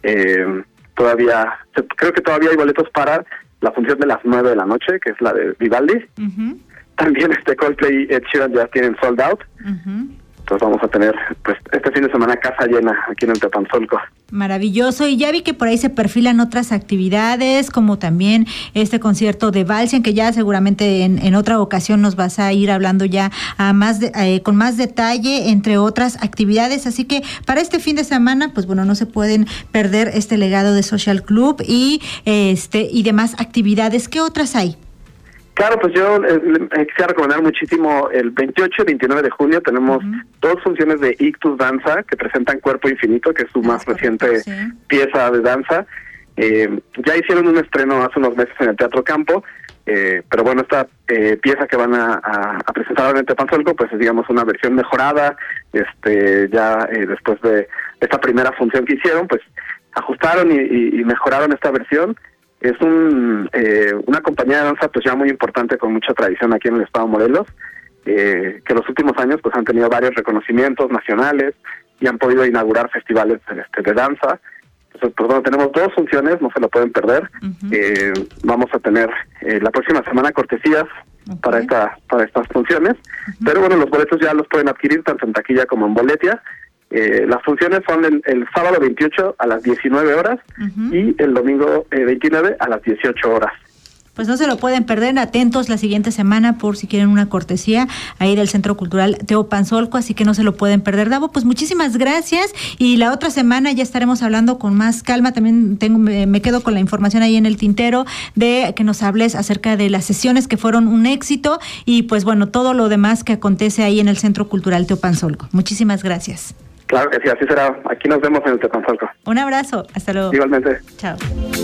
creo que todavía hay boletos para la función de las 9 de la noche, que es la de Vivaldi. También Coldplay y Ed Sheeran ya tienen sold out. Entonces vamos a tener pues este fin de semana casa llena aquí en el Teopanzolco. Maravilloso, y ya vi que por ahí se perfilan otras actividades, como también este concierto de Valsian, que ya seguramente en otra ocasión nos vas a ir hablando ya con más detalle, entre otras actividades. Así que para este fin de semana, pues bueno, no se pueden perder este legado de Social Club y demás actividades. ¿Qué otras hay? Claro, pues yo quisiera recomendar muchísimo el 28 y 29 de junio tenemos 2 funciones de Ictus Danza que presentan Cuerpo Infinito, que es su más reciente pieza de danza. Ya hicieron un estreno hace unos meses en el Teatro Campo, pero bueno, esta pieza que van a presentar en el Teopanzolco, pues es, digamos, una versión mejorada. Después de esta primera función que hicieron, pues ajustaron y mejoraron esta versión. Es una compañía de danza pues ya muy importante, con mucha tradición aquí en el estado de Morelos, que en los últimos años pues han tenido varios reconocimientos nacionales y han podido inaugurar festivales de danza. Entonces, pues bueno, tenemos 2 funciones, no se lo pueden perder. Vamos a tener la próxima semana cortesías para estas funciones, pero bueno, los boletos ya los pueden adquirir tanto en taquilla como en Boletia. Las funciones son el sábado 28 a las 19 horas y el domingo 29 a las 18 horas. Pues no se lo pueden perder, atentos la siguiente semana por si quieren una cortesía ahí del Centro Cultural Teopanzolco, así que no se lo pueden perder. Davo, pues muchísimas gracias, y la otra semana ya estaremos hablando con más calma. También me quedo con la información ahí en el tintero de que nos hables acerca de las sesiones que fueron un éxito y pues bueno, todo lo demás que acontece ahí en el Centro Cultural Teopanzolco. Muchísimas gracias. Claro que sí, así será. Aquí nos vemos en el Teopanzolco. Un abrazo, hasta luego. Igualmente. Chao.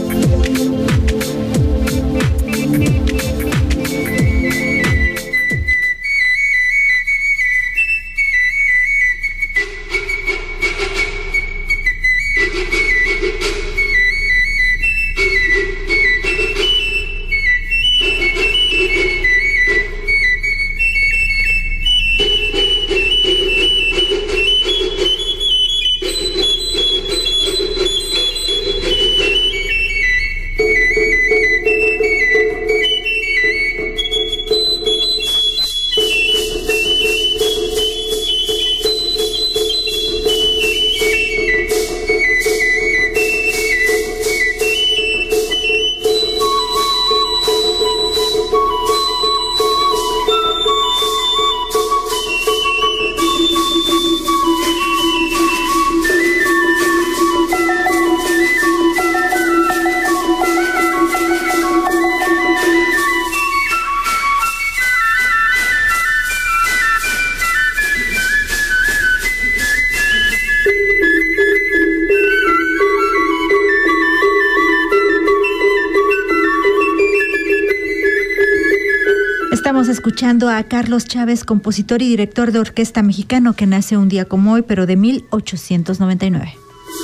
Estamos escuchando a Carlos Chávez, compositor y director de orquesta mexicano que nace un día como hoy, pero de 1899.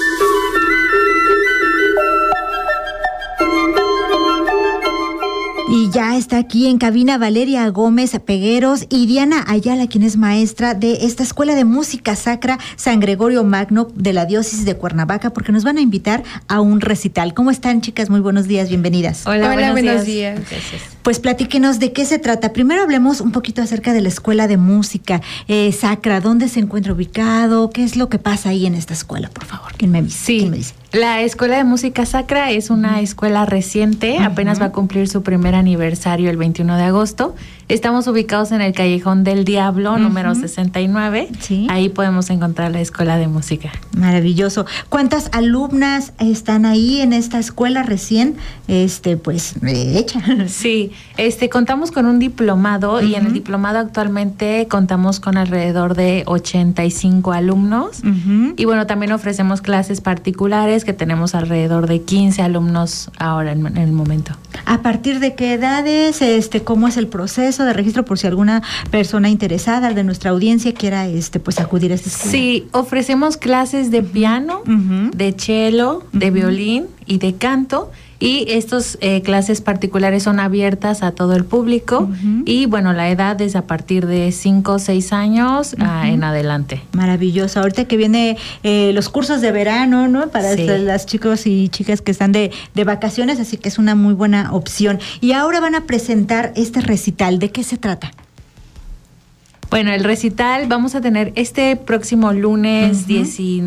Y ya está aquí en cabina Valeria Gómez Pegueros y Diana Ayala, quien es maestra de esta Escuela de Música Sacra San Gregorio Magno de la Diócesis de Cuernavaca, porque nos van a invitar a un recital. ¿Cómo están, chicas? Muy buenos días, bienvenidas. Hola, buenos días. Gracias. Pues platíquenos de qué se trata. Primero hablemos un poquito acerca de la Escuela de Música Sacra. ¿Dónde se encuentra ubicado? ¿Qué es lo que pasa ahí en esta escuela, por favor? ¿Quién me dice? Sí, la Escuela de Música Sacra es una escuela reciente, apenas va a cumplir su primer aniversario el 21 de agosto. Estamos ubicados en el Callejón del Diablo, número 69. Sí. Ahí podemos encontrar la Escuela de Música. Maravilloso. ¿Cuántas alumnas están ahí en esta escuela recién hecha? Sí, contamos con un diplomado y en el diplomado actualmente contamos con alrededor de 85 alumnos. Y bueno, también ofrecemos clases particulares que tenemos alrededor de 15 alumnos ahora en el momento. ¿A partir de qué edades? ¿Cómo es el proceso de registro por si alguna persona interesada de nuestra audiencia quiera acudir a esta escuela? Sí, ofrecemos clases de piano, de cello, de violín y de canto. Y estas clases particulares son abiertas a todo el público y bueno, la edad es a partir de 5 o 6 años en adelante. Maravilloso. Ahorita que viene los cursos de verano, ¿no? Para las chicos y chicas que están de vacaciones, así que es una muy buena opción. Y ahora van a presentar este recital. ¿De qué se trata? Bueno, el recital vamos a tener este próximo lunes 16,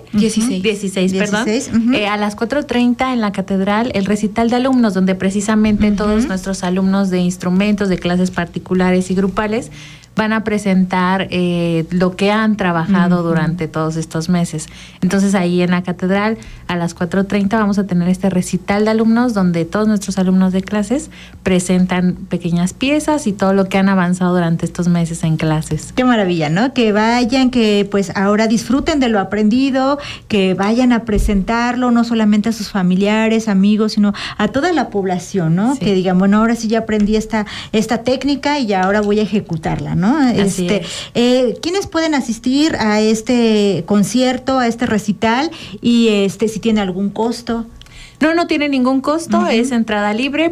a las 4:30 en la Catedral, el recital de alumnos, donde precisamente todos nuestros alumnos de instrumentos, de clases particulares y grupales, van a presentar lo que han trabajado durante todos estos meses. Entonces ahí en la Catedral a las 4:30 vamos a tener este recital de alumnos donde todos nuestros alumnos de clases presentan pequeñas piezas y todo lo que han avanzado durante estos meses en clases. Qué maravilla, ¿no? Que vayan, que pues ahora disfruten de lo aprendido, que vayan a presentarlo no solamente a sus familiares, amigos, sino a toda la población, ¿no? Sí. Que digan, bueno, ahora sí ya aprendí esta técnica y ya ahora voy a ejecutarla, ¿no? ¿Quiénes pueden asistir a este concierto, a este recital? Y si tiene algún costo. No tiene ningún costo, es entrada libre,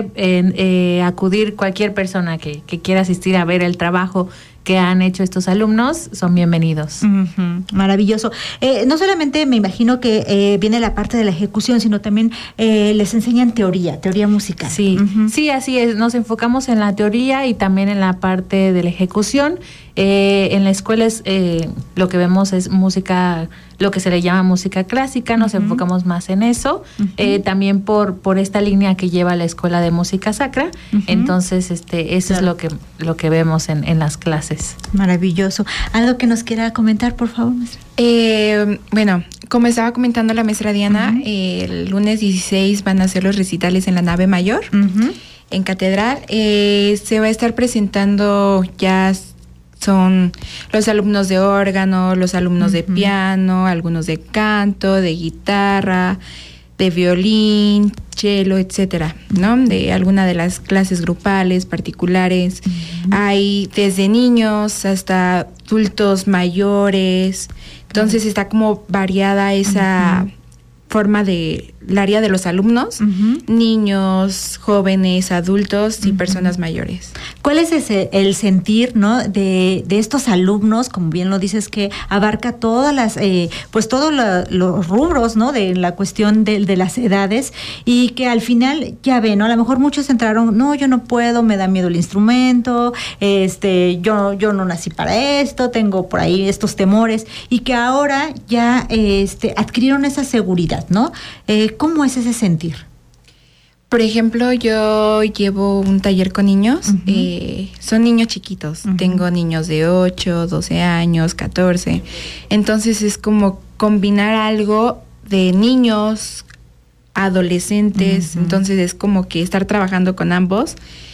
puede acudir cualquier persona que quiera asistir a ver el trabajo que han hecho estos alumnos, son bienvenidos. Maravilloso. No solamente me imagino que viene la parte de la ejecución, sino también les enseñan teoría musical. Sí, sí, así es. Nos enfocamos en la teoría y también en la parte de la ejecución. En la escuela lo que vemos es música, lo que se le llama música clásica, nos enfocamos más en eso, también por esta línea que lleva la Escuela de Música Sacra, entonces eso es lo que vemos en las clases. Maravilloso. ¿Algo que nos quiera comentar, por favor, maestra? Bueno, como estaba comentando la maestra Diana, el lunes 16 van a ser los recitales en la nave mayor, en Catedral. Se va a estar presentando ya... Son los alumnos de órgano, los alumnos de piano, algunos de canto, de guitarra, de violín, cello, etcétera, ¿no? De alguna de las clases grupales, particulares. Hay desde niños hasta adultos mayores. Entonces está como variada esa forma del área de los alumnos, niños, jóvenes, adultos y personas mayores. ¿Cuál es el sentir, ¿no? de estos alumnos, como bien lo dices, que abarca todas las, todos los rubros, ¿no? De la cuestión de las edades, y que al final ya ven, ¿no? A lo mejor muchos entraron, no, yo no puedo, me da miedo el instrumento, yo no nací para esto, tengo por ahí estos temores, y que ahora ya adquirieron esa seguridad, ¿no? ¿Cómo es ese sentir? Por ejemplo, yo llevo un taller con niños, son niños chiquitos, tengo niños de 8, 12 años, 14, entonces es como combinar algo de niños, adolescentes, entonces es como que estar trabajando con ambos.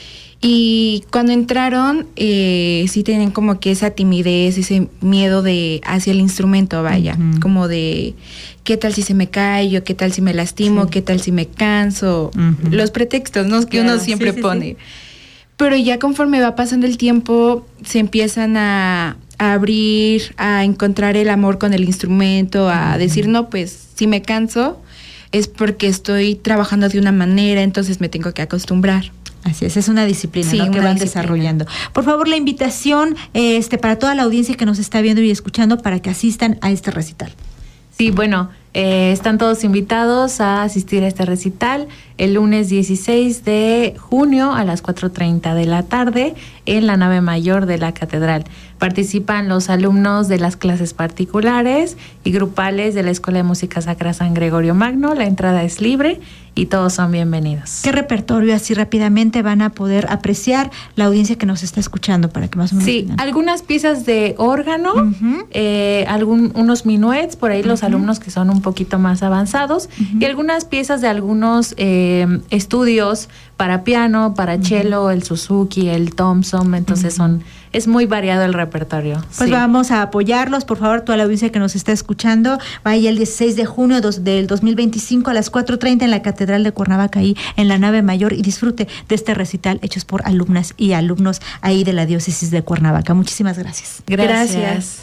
Y cuando entraron, sí tenían como que esa timidez, ese miedo hacia el instrumento, vaya, como de qué tal si se me cae, qué tal si me lastimo, qué tal si me canso, los pretextos, ¿no? Que uno siempre pone. Sí. Pero ya conforme va pasando el tiempo, se empiezan a abrir, a encontrar el amor con el instrumento, a decir, no, pues si me canso es porque estoy trabajando de una manera, entonces me tengo que acostumbrar. Así es una disciplina, ¿no? Que van desarrollando. Por favor, la invitación para toda la audiencia que nos está viendo y escuchando para que asistan a este recital. Sí, bueno, Están todos invitados a asistir a este recital el lunes 16 de junio a las 4:30 de la tarde en la nave mayor de la catedral. Participan los alumnos de las clases particulares y grupales de la Escuela de Música Sacra San Gregorio Magno. La entrada es libre y todos son bienvenidos. ¿Qué repertorio así rápidamente van a poder apreciar la audiencia que nos está escuchando para que más o menos tengan? Algunas piezas de órgano, unos minuets, por ahí los alumnos que son un poquito más avanzados, y algunas piezas de algunos estudios para piano, para cello, el Suzuki, el Thompson, entonces es muy variado el repertorio. Pues vamos a apoyarlos, por favor, toda la audiencia que nos está escuchando, vaya el 16 de junio del 2025 a las 4:30 en la Catedral de Cuernavaca, ahí en la nave mayor, y disfrute de este recital hechos por alumnas y alumnos ahí de la diócesis de Cuernavaca. Muchísimas gracias. Gracias.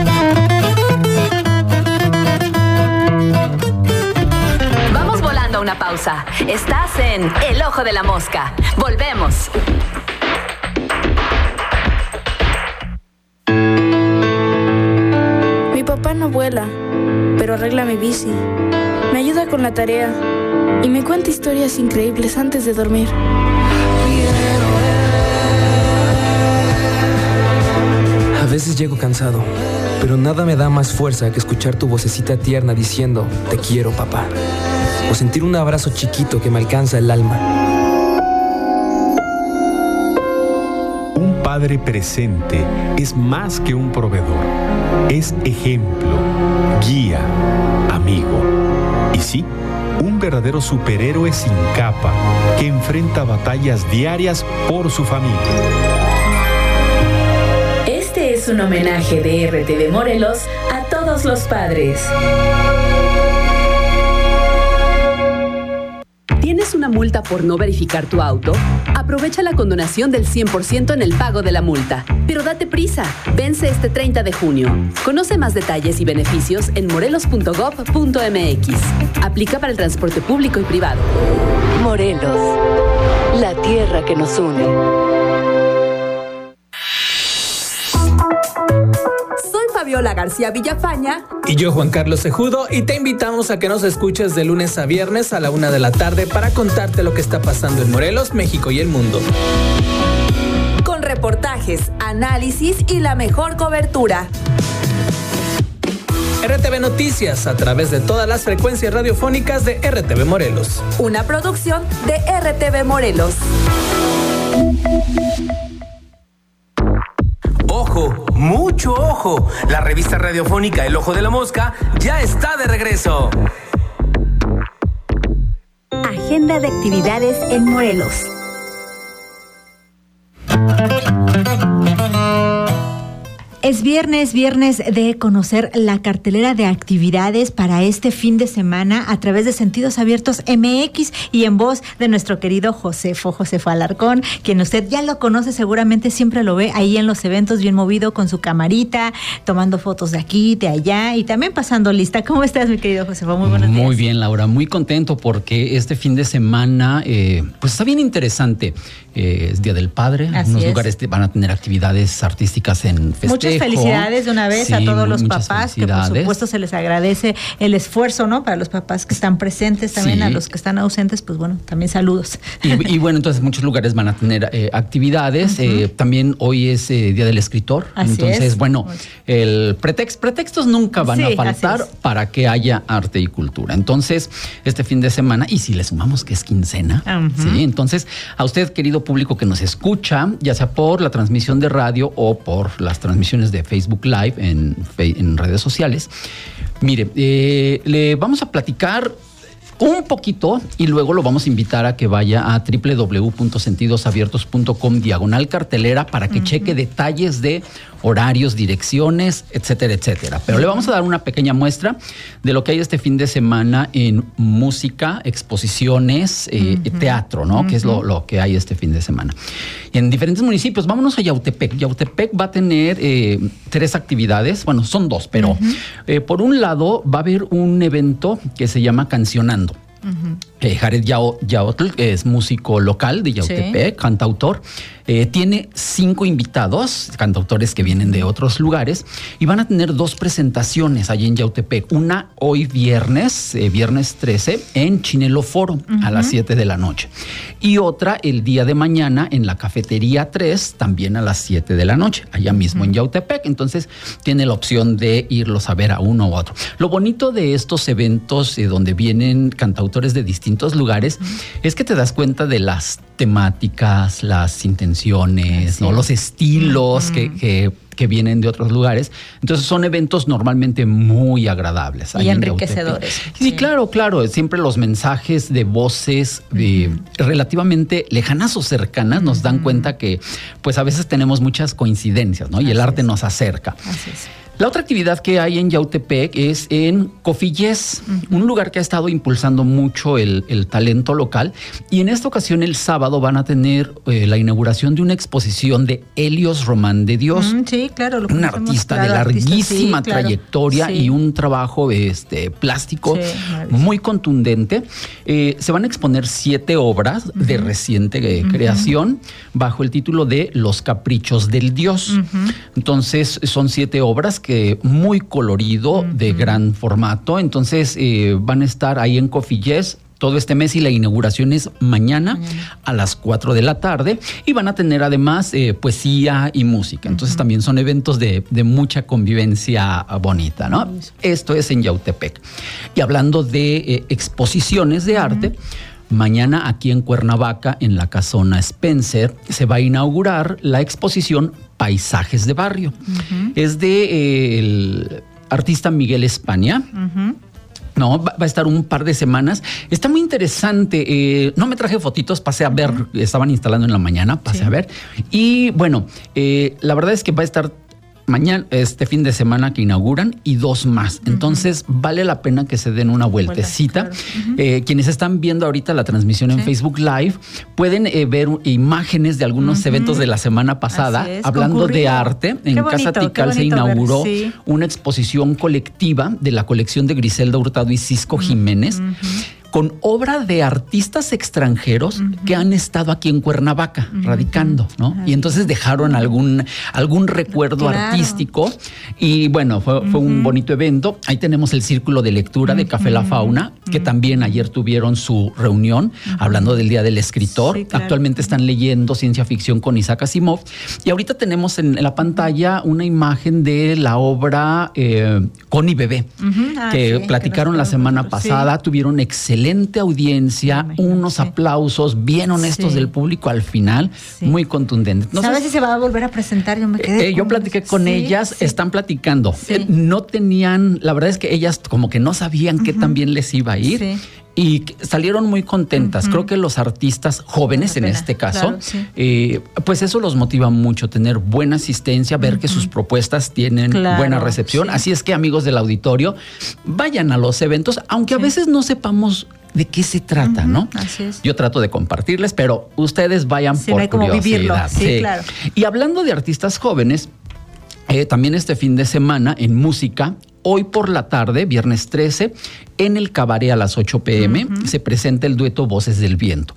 Vamos volando a una pausa. Estás en El Ojo de la Mosca. Volvemos. Mi papá no vuela, pero arregla mi bici. Me ayuda con la tarea y me cuenta historias increíbles antes de dormir. A veces llego cansado, pero nada me da más fuerza que escuchar tu vocecita tierna diciendo, te quiero, papá. O sentir un abrazo chiquito que me alcanza el alma. Un padre presente es más que un proveedor. Es ejemplo, guía, amigo. Y sí, un verdadero superhéroe sin capa que enfrenta batallas diarias por su familia. Este es un homenaje de RTV Morelos a todos los padres. ¿Tienes una multa por no verificar tu auto? Aprovecha la condonación del 100% en el pago de la multa. Pero date prisa, vence este 30 de junio. Conoce más detalles y beneficios en morelos.gov.mx. Aplica para el transporte público y privado. Morelos, la tierra que nos une. Fabiola García Villafaña y yo, Juan Carlos Cejudo, y te invitamos a que nos escuches de lunes a viernes a la 1 de la tarde para contarte lo que está pasando en Morelos, México y el mundo. Con reportajes, análisis y la mejor cobertura. RTV Noticias a través de todas las frecuencias radiofónicas de RTV Morelos. Una producción de RTV Morelos. ¡Ojo! ¡Mucho ojo! La revista radiofónica El Ojo de la Mosca ya está de regreso. Agenda de actividades en Morelos. Es viernes de conocer la cartelera de actividades para este fin de semana a través de Sentidos Abiertos MX y en voz de nuestro querido Josefo Alarcón, quien usted ya lo conoce, seguramente siempre lo ve ahí en los eventos bien movido con su camarita, tomando fotos de aquí, de allá y también pasando lista. ¿Cómo estás, mi querido Josefo? Muy buenos días. Muy bien, Laura, muy contento porque este fin de semana pues está bien interesante. Es Día del Padre, algunos lugares van a tener actividades artísticas en festejo. Muchas felicidades de una vez a todos los papás, que por supuesto se les agradece el esfuerzo, ¿no? Para los papás que están presentes, también a los que están ausentes, pues bueno, también saludos. Y bueno, entonces muchos lugares van a tener actividades. También hoy es Día del Escritor. Entonces, bueno, el pretextos nunca van a faltar para que haya arte y cultura. Entonces, este fin de semana, y si le sumamos que es quincena, ¿sí? Entonces, a usted, querido público que nos escucha, ya sea por la transmisión de radio o por las transmisiones de Facebook Live en redes sociales, mire, le vamos a platicar un poquito y luego lo vamos a invitar a que vaya a www.sentidosabiertos.com/cartelera para que cheque detalles de horarios, direcciones, etcétera, etcétera. Pero le vamos a dar una pequeña muestra de lo que hay este fin de semana en música, exposiciones, teatro, ¿no? Que es lo que hay este fin de semana. En diferentes municipios, vámonos a Yautepec. Yautepec va a tener 3 actividades, bueno, son 2, pero por un lado va a haber un evento que se llama Cancionando. Jared Yaotl, que es músico local de Yautepec, cantautor. Tiene 5 invitados, cantautores que vienen de otros lugares, y van a tener 2 presentaciones allí en Yautepec. Una hoy viernes 13, en Chinelo Foro, a las 7 de la noche. Y otra el día de mañana en la Cafetería 3, también a las 7 de la noche, allá mismo en Yautepec. Entonces tiene la opción de irlos a ver a uno u otro. Lo bonito de estos eventos donde vienen cantautores de distintos lugares es que te das cuenta de las temáticas, las intenciones, ¿no? Los estilos que vienen de otros lugares. Entonces son eventos normalmente muy agradables. Y enriquecedores. Sí, claro. Siempre los mensajes de voces relativamente lejanas o cercanas nos dan cuenta que pues a veces tenemos muchas coincidencias, ¿no? Y el arte nos acerca. Así es. La otra actividad que hay en Yautepec es en Coffee Yes, un lugar que ha estado impulsando mucho el talento local. Y en esta ocasión, el sábado, van a tener la inauguración de una exposición de Helios Román de Dios. Sí, claro. Un artista de larguísima trayectoria y un trabajo plástico muy contundente. Se van a exponer 7 obras de reciente creación bajo el título de Los Caprichos del Dios. Entonces, son 7 obras que muy colorido, de gran formato. Entonces van a estar ahí en Coffee Yes todo este mes, y la inauguración es mañana a las 4 de la tarde, y van a tener además poesía y música. Entonces también son eventos de mucha convivencia bonita, ¿no? Esto es en Yautepec. Y hablando de exposiciones de arte, mañana aquí en Cuernavaca, en la Casona Spencer, se va a inaugurar la exposición Paisajes de Barrio. Es de el artista Miguel España. No, va a estar un par de semanas. Está muy interesante. No me traje fotitos, pasé a ver. Estaban instalando en la mañana, pasé a ver. Y bueno, la verdad es que va a estar mañana, este fin de semana que inauguran, y 2 más. Entonces vale la pena que se den una vueltecita. Quienes están viendo ahorita la transmisión en Facebook Live pueden ver imágenes de algunos eventos de la semana pasada. Hablando de arte, en Casa Tikal se inauguró una exposición colectiva de la colección de Griselda Hurtado y Cisco Jiménez, con obra de artistas extranjeros que han estado aquí en Cuernavaca radicando, ¿no? Y entonces dejaron algún recuerdo artístico. Y bueno, fue un bonito evento. Ahí tenemos el Círculo de Lectura de Café La Fauna, que también ayer tuvieron su reunión hablando del Día del Escritor. Actualmente están leyendo ciencia ficción con Isaac Asimov. Y ahorita tenemos en la pantalla una imagen de la obra Connie Bebé, que platicaron la semana pasada. Tuvieron excelente audiencia, unos aplausos bien honestos del público al final, muy contundentes. ¿Sabes si se va a volver a presentar? Yo me quedé yo platiqué con ellas, están platicando. No tenían, la verdad es que ellas como que no sabían qué tan bien les iba a ir. Y salieron muy contentas. Creo que los artistas jóvenes, en este caso, pues eso los motiva mucho, tener buena asistencia, ver que sus propuestas tienen buena recepción. Así es que, amigos del auditorio, vayan a los eventos, aunque a veces no sepamos de qué se trata, ¿no? Así es. Yo trato de compartirles, pero ustedes vayan por como curiosidad. Vivirlo. Claro. Y hablando de artistas jóvenes, también este fin de semana en música, hoy por la tarde, viernes 13, en el Cabaret a las 8 p.m. se presenta el dueto Voces del Viento.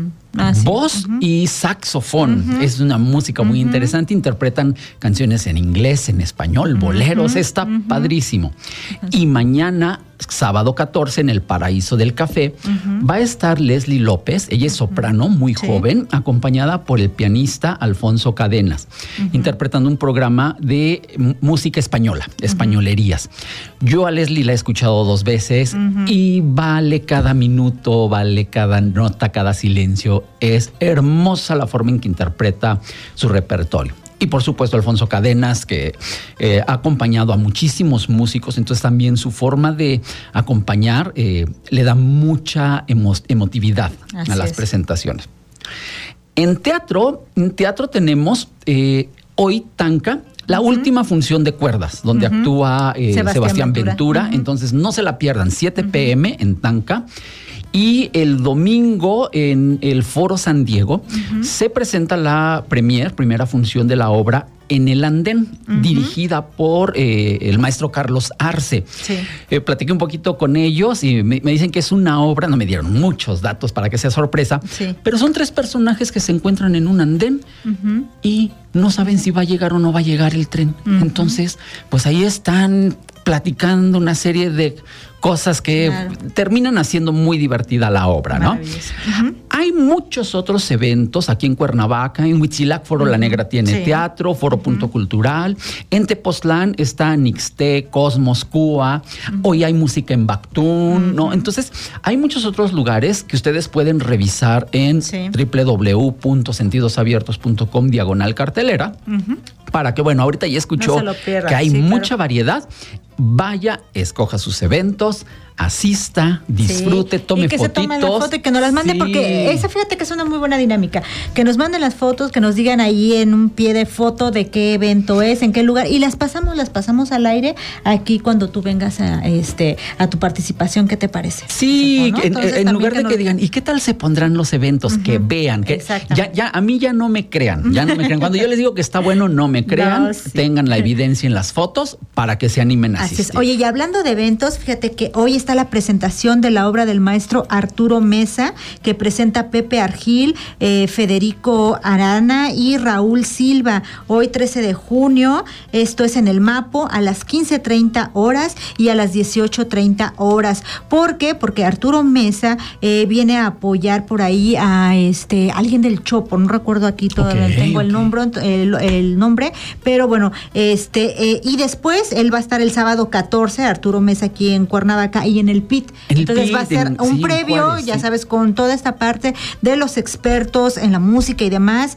Voz y saxofón. Es una música muy interesante. Interpretan canciones en inglés, en español, boleros. Está padrísimo. Y mañana, sábado 14, en el Paraíso del Café, va a estar Leslie López. Ella es soprano, muy joven, acompañada por el pianista Alfonso Cadenas, interpretando un programa de música española, españolerías. Yo a Leslie la he escuchado 2 veces y vale cada minuto, vale cada nota, cada silencio. Es hermosa la forma en que interpreta su repertorio. Y por supuesto Alfonso Cadenas, que ha acompañado a muchísimos músicos, entonces también su forma de acompañar le da mucha emotividad a las presentaciones. En teatro tenemos hoy Tanca, la última función de cuerdas, donde actúa Sebastián Ventura. Entonces no se la pierdan, 7 p.m. en Tanca. Y el domingo en el Foro San Diego se presenta la primera función de la obra En el Andén, dirigida por el maestro Carlos Arce. Sí. Platiqué un poquito con ellos y me dicen que es una obra, no me dieron muchos datos para que sea sorpresa, pero son 3 personajes que se encuentran en un andén y no saben si va a llegar o no va a llegar el tren. Entonces, pues ahí están platicando una serie de cosas que terminan haciendo muy divertida la obra, ¿no? Hay muchos otros eventos aquí en Cuernavaca, en Huitzilac, Foro La Negra tiene teatro, Foro Punto Cultural, en Tepoztlán está Nixté, Cosmos, Cua, hoy hay música en Bactún, ¿no? Entonces, hay muchos otros lugares que ustedes pueden revisar en www.sentidosabiertos.com/cartelera, para que, bueno, ahorita ya escuchó que hay mucha variedad. Vaya, escoja sus eventos, asista, disfrute, tome fotitos. Y que se tomen la foto y que nos las mande, porque esa, fíjate que es una muy buena dinámica. Que nos manden las fotos, que nos digan ahí en un pie de foto de qué evento es, en qué lugar, y las pasamos al aire aquí cuando tú vengas a tu participación. ¿Qué te parece? Sí, ¿no? En lugar de que digan, ¿y qué tal se pondrán los eventos? Que vean, que ya a mí ya no me crean, Cuando yo les digo que está bueno, no me crean, tengan la evidencia en las fotos para que se animen a asistir. Oye, y hablando de eventos, fíjate que hoy está la presentación de la obra del maestro Arturo Mesa, que presenta Pepe Argil, Federico Arana y Raúl Silva. Hoy 13 de junio, esto es en el Mapo, a las 15:30 horas y a las 18:30 horas. ¿Por qué? Porque Arturo Mesa viene a apoyar por ahí a alguien del Chopo, no recuerdo aquí todavía, tengo el nombre, pero bueno, y después él va a estar el sábado 14, Arturo Mesa aquí en Cuernavaca y en el PIT. Entonces va a ser un previo, Juárez, ya sabes, con toda esta parte de los expertos en la música y demás,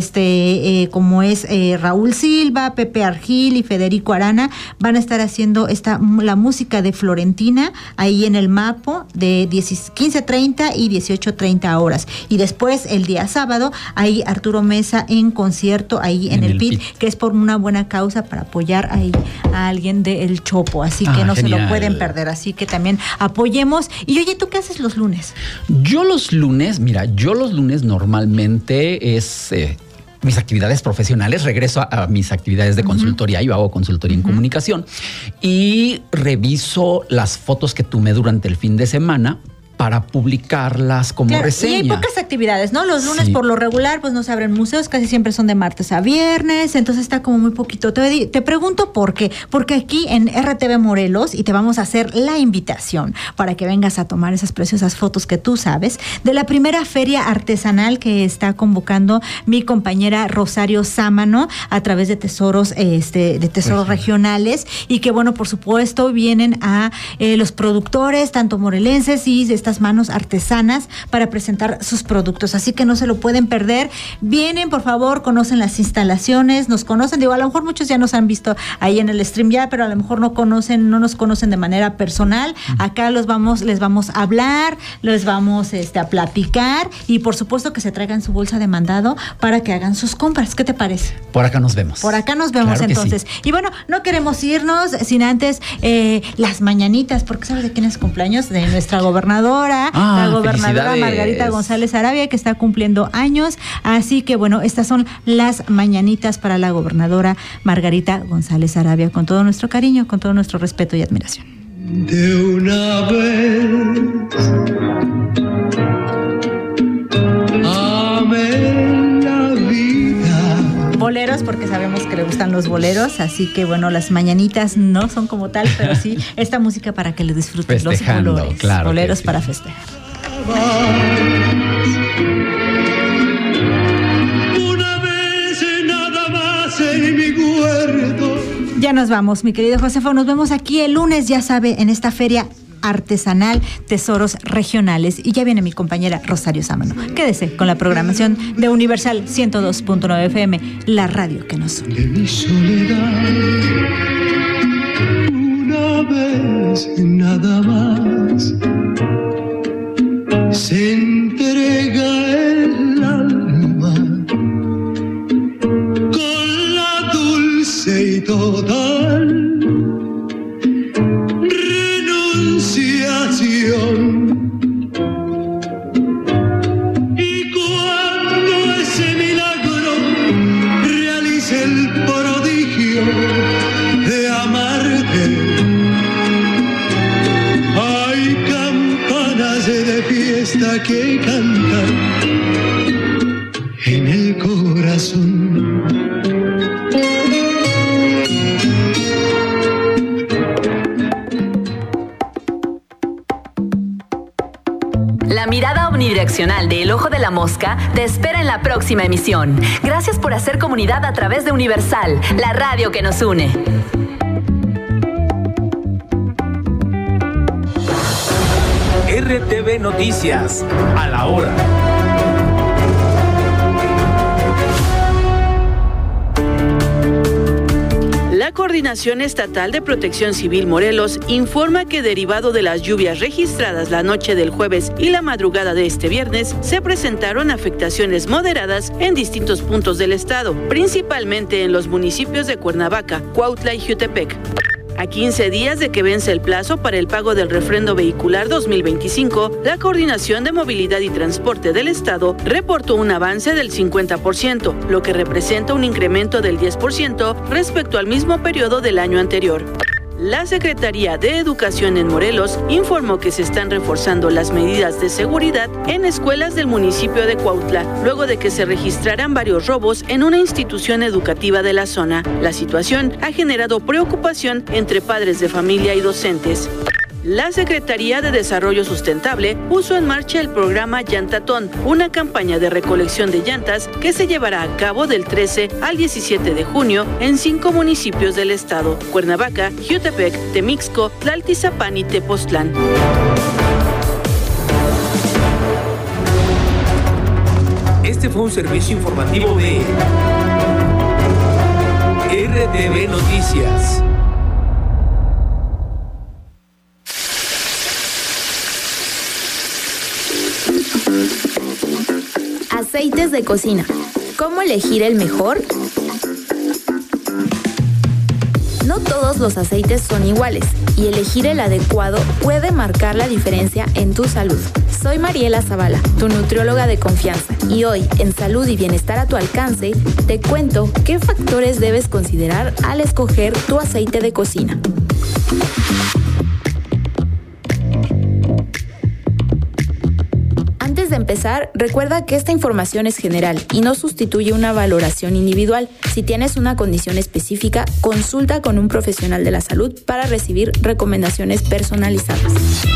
como es Raúl Silva, Pepe Argil y Federico Arana, van a estar haciendo la música de Florentina ahí en el Mapo de 15:30 y 18:30 horas. Y después el día sábado, ahí Arturo Mesa en concierto ahí en el PIT, que es por una buena causa para apoyar ahí a alguien del Chopo, así que no genial. Se lo pueden perder, así que también apoyemos. Y oye, ¿tú qué haces los lunes? Yo los lunes normalmente es mis actividades profesionales, regreso a mis actividades de consultoría, yo hago consultoría en comunicación y reviso las fotos que tomé durante el fin de semana para publicarlas como reseña. Y hay pocas actividades, ¿no? Los lunes por lo regular pues no se abren museos, casi siempre son de martes a viernes, entonces está como muy poquito. Te pregunto por qué, porque aquí en RTV Morelos, y te vamos a hacer la invitación para que vengas a tomar esas preciosas fotos que tú sabes, de la primera feria artesanal que está convocando mi compañera Rosario Sámano a través de tesoros regionales, y que bueno, por supuesto vienen a los productores, tanto morelenses y de estas manos artesanas, para presentar sus productos, así que no se lo pueden perder. Vienen, por favor, conocen las instalaciones, nos conocen, digo, a lo mejor muchos ya nos han visto ahí en el stream ya, pero a lo mejor no nos conocen de manera personal. Acá les vamos a hablar, les vamos a platicar, y por supuesto que se traigan su bolsa de mandado para que hagan sus compras. ¿Qué te parece? Por acá nos vemos. Por acá nos vemos, claro, entonces. Sí. Y bueno, no queremos irnos sin antes las mañanitas, porque ¿sabes de quién es cumpleaños? De nuestra gobernadora, la gobernadora Margarita González Arabia, que está cumpliendo años. Así que bueno, estas son las mañanitas para la gobernadora Margarita González Arabia, con todo nuestro cariño, con todo nuestro respeto y admiración. De una vez amé la vida. Boleros, porque sabemos que le gustan los boleros, así que bueno, las mañanitas no son como tal, pero sí esta música para que le disfruten los boleros, claro, boleros para festejar. Una vez nada más en mi huerto. Ya nos vamos, mi querido Josefo, nos vemos aquí el lunes, ya sabe, en esta feria artesanal Tesoros Regionales, y ya viene mi compañera Rosario Sámano. Quédese con la programación de Universal 102.9 FM, la radio que nos une. De mi soledad, una vez nada más se entrega el alma con la dulce y total renunciación corazón. La mirada omnidireccional de El Ojo de la Mosca te espera en la próxima emisión. Gracias por hacer comunidad a través de Universal, la radio que nos une. RTV Noticias, a la hora. La Coordinación Estatal de Protección Civil Morelos informa que derivado de las lluvias registradas la noche del jueves y la madrugada de este viernes, se presentaron afectaciones moderadas en distintos puntos del estado, principalmente en los municipios de Cuernavaca, Cuautla y Jutepec. A 15 días de que vence el plazo para el pago del refrendo vehicular 2025, la Coordinación de Movilidad y Transporte del Estado reportó un avance del 50%, lo que representa un incremento del 10% respecto al mismo periodo del año anterior. La Secretaría de Educación en Morelos informó que se están reforzando las medidas de seguridad en escuelas del municipio de Cuautla, luego de que se registraran varios robos en una institución educativa de la zona. La situación ha generado preocupación entre padres de familia y docentes. La Secretaría de Desarrollo Sustentable puso en marcha el programa Llantatón, una campaña de recolección de llantas que se llevará a cabo del 13 al 17 de junio en 5 municipios del estado: Cuernavaca, Jutepec, Temixco, Tlaltizapán y Tepoztlán. Este fue un servicio informativo de RTV Noticias. Aceites de cocina. ¿Cómo elegir el mejor? No todos los aceites son iguales y elegir el adecuado puede marcar la diferencia en tu salud. Soy Mariela Zavala, tu nutrióloga de confianza, y hoy en Salud y Bienestar a tu alcance te cuento qué factores debes considerar al escoger tu aceite de cocina. Antes de empezar, recuerda que esta información es general y no sustituye una valoración individual. Si tienes una condición específica, consulta con un profesional de la salud para recibir recomendaciones personalizadas.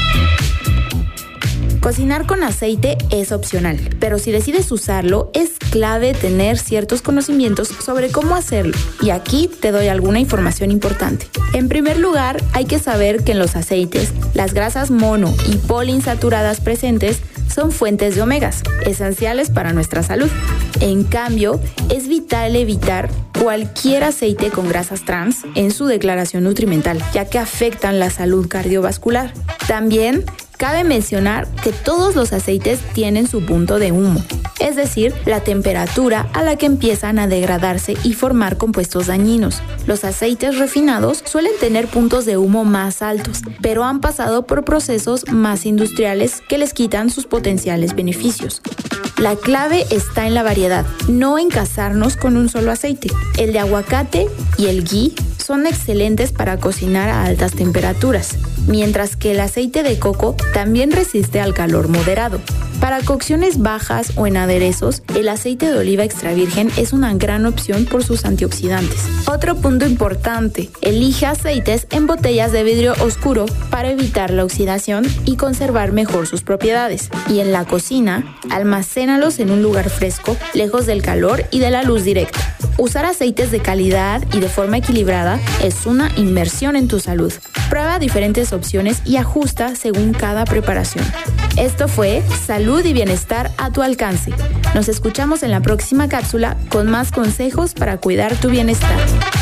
Cocinar con aceite es opcional, pero si decides usarlo, es clave tener ciertos conocimientos sobre cómo hacerlo. Y aquí te doy alguna información importante. En primer lugar, hay que saber que en los aceites, las grasas mono y poliinsaturadas presentes son fuentes de omegas, esenciales para nuestra salud. En cambio, es vital evitar cualquier aceite con grasas trans en su declaración nutrimental, ya que afectan la salud cardiovascular. También cabe mencionar que todos los aceites tienen su punto de humo, es decir, la temperatura a la que empiezan a degradarse y formar compuestos dañinos. Los aceites refinados suelen tener puntos de humo más altos, pero han pasado por procesos más industriales que les quitan sus potenciales beneficios. La clave está en la variedad, no en casarnos con un solo aceite. El de aguacate y el ghee son excelentes para cocinar a altas temperaturas, mientras que el aceite de coco también resiste al calor moderado. Para cocciones bajas o en aderezos, el aceite de oliva extra virgen es una gran opción por sus antioxidantes. Otro punto importante, elige aceites en botellas de vidrio oscuro para evitar la oxidación y conservar mejor sus propiedades. Y en la cocina, almacénalos en un lugar fresco, lejos del calor y de la luz directa. Usar aceites de calidad y de forma equilibrada es una inversión en tu salud. Prueba diferentes opciones y ajusta según cada preparación. Esto fue Salud y Bienestar a tu alcance. Nos escuchamos en la próxima cápsula con más consejos para cuidar tu bienestar.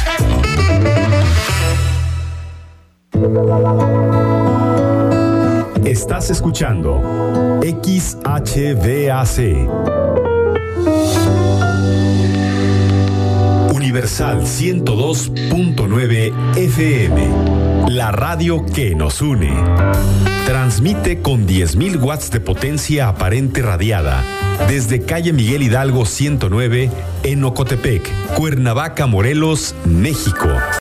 Estás escuchando XHVAC. Universal 102.9 FM. La radio que nos une. Transmite con 10.000 watts de potencia aparente radiada desde calle Miguel Hidalgo 109 en Ocotepec, Cuernavaca, Morelos, México.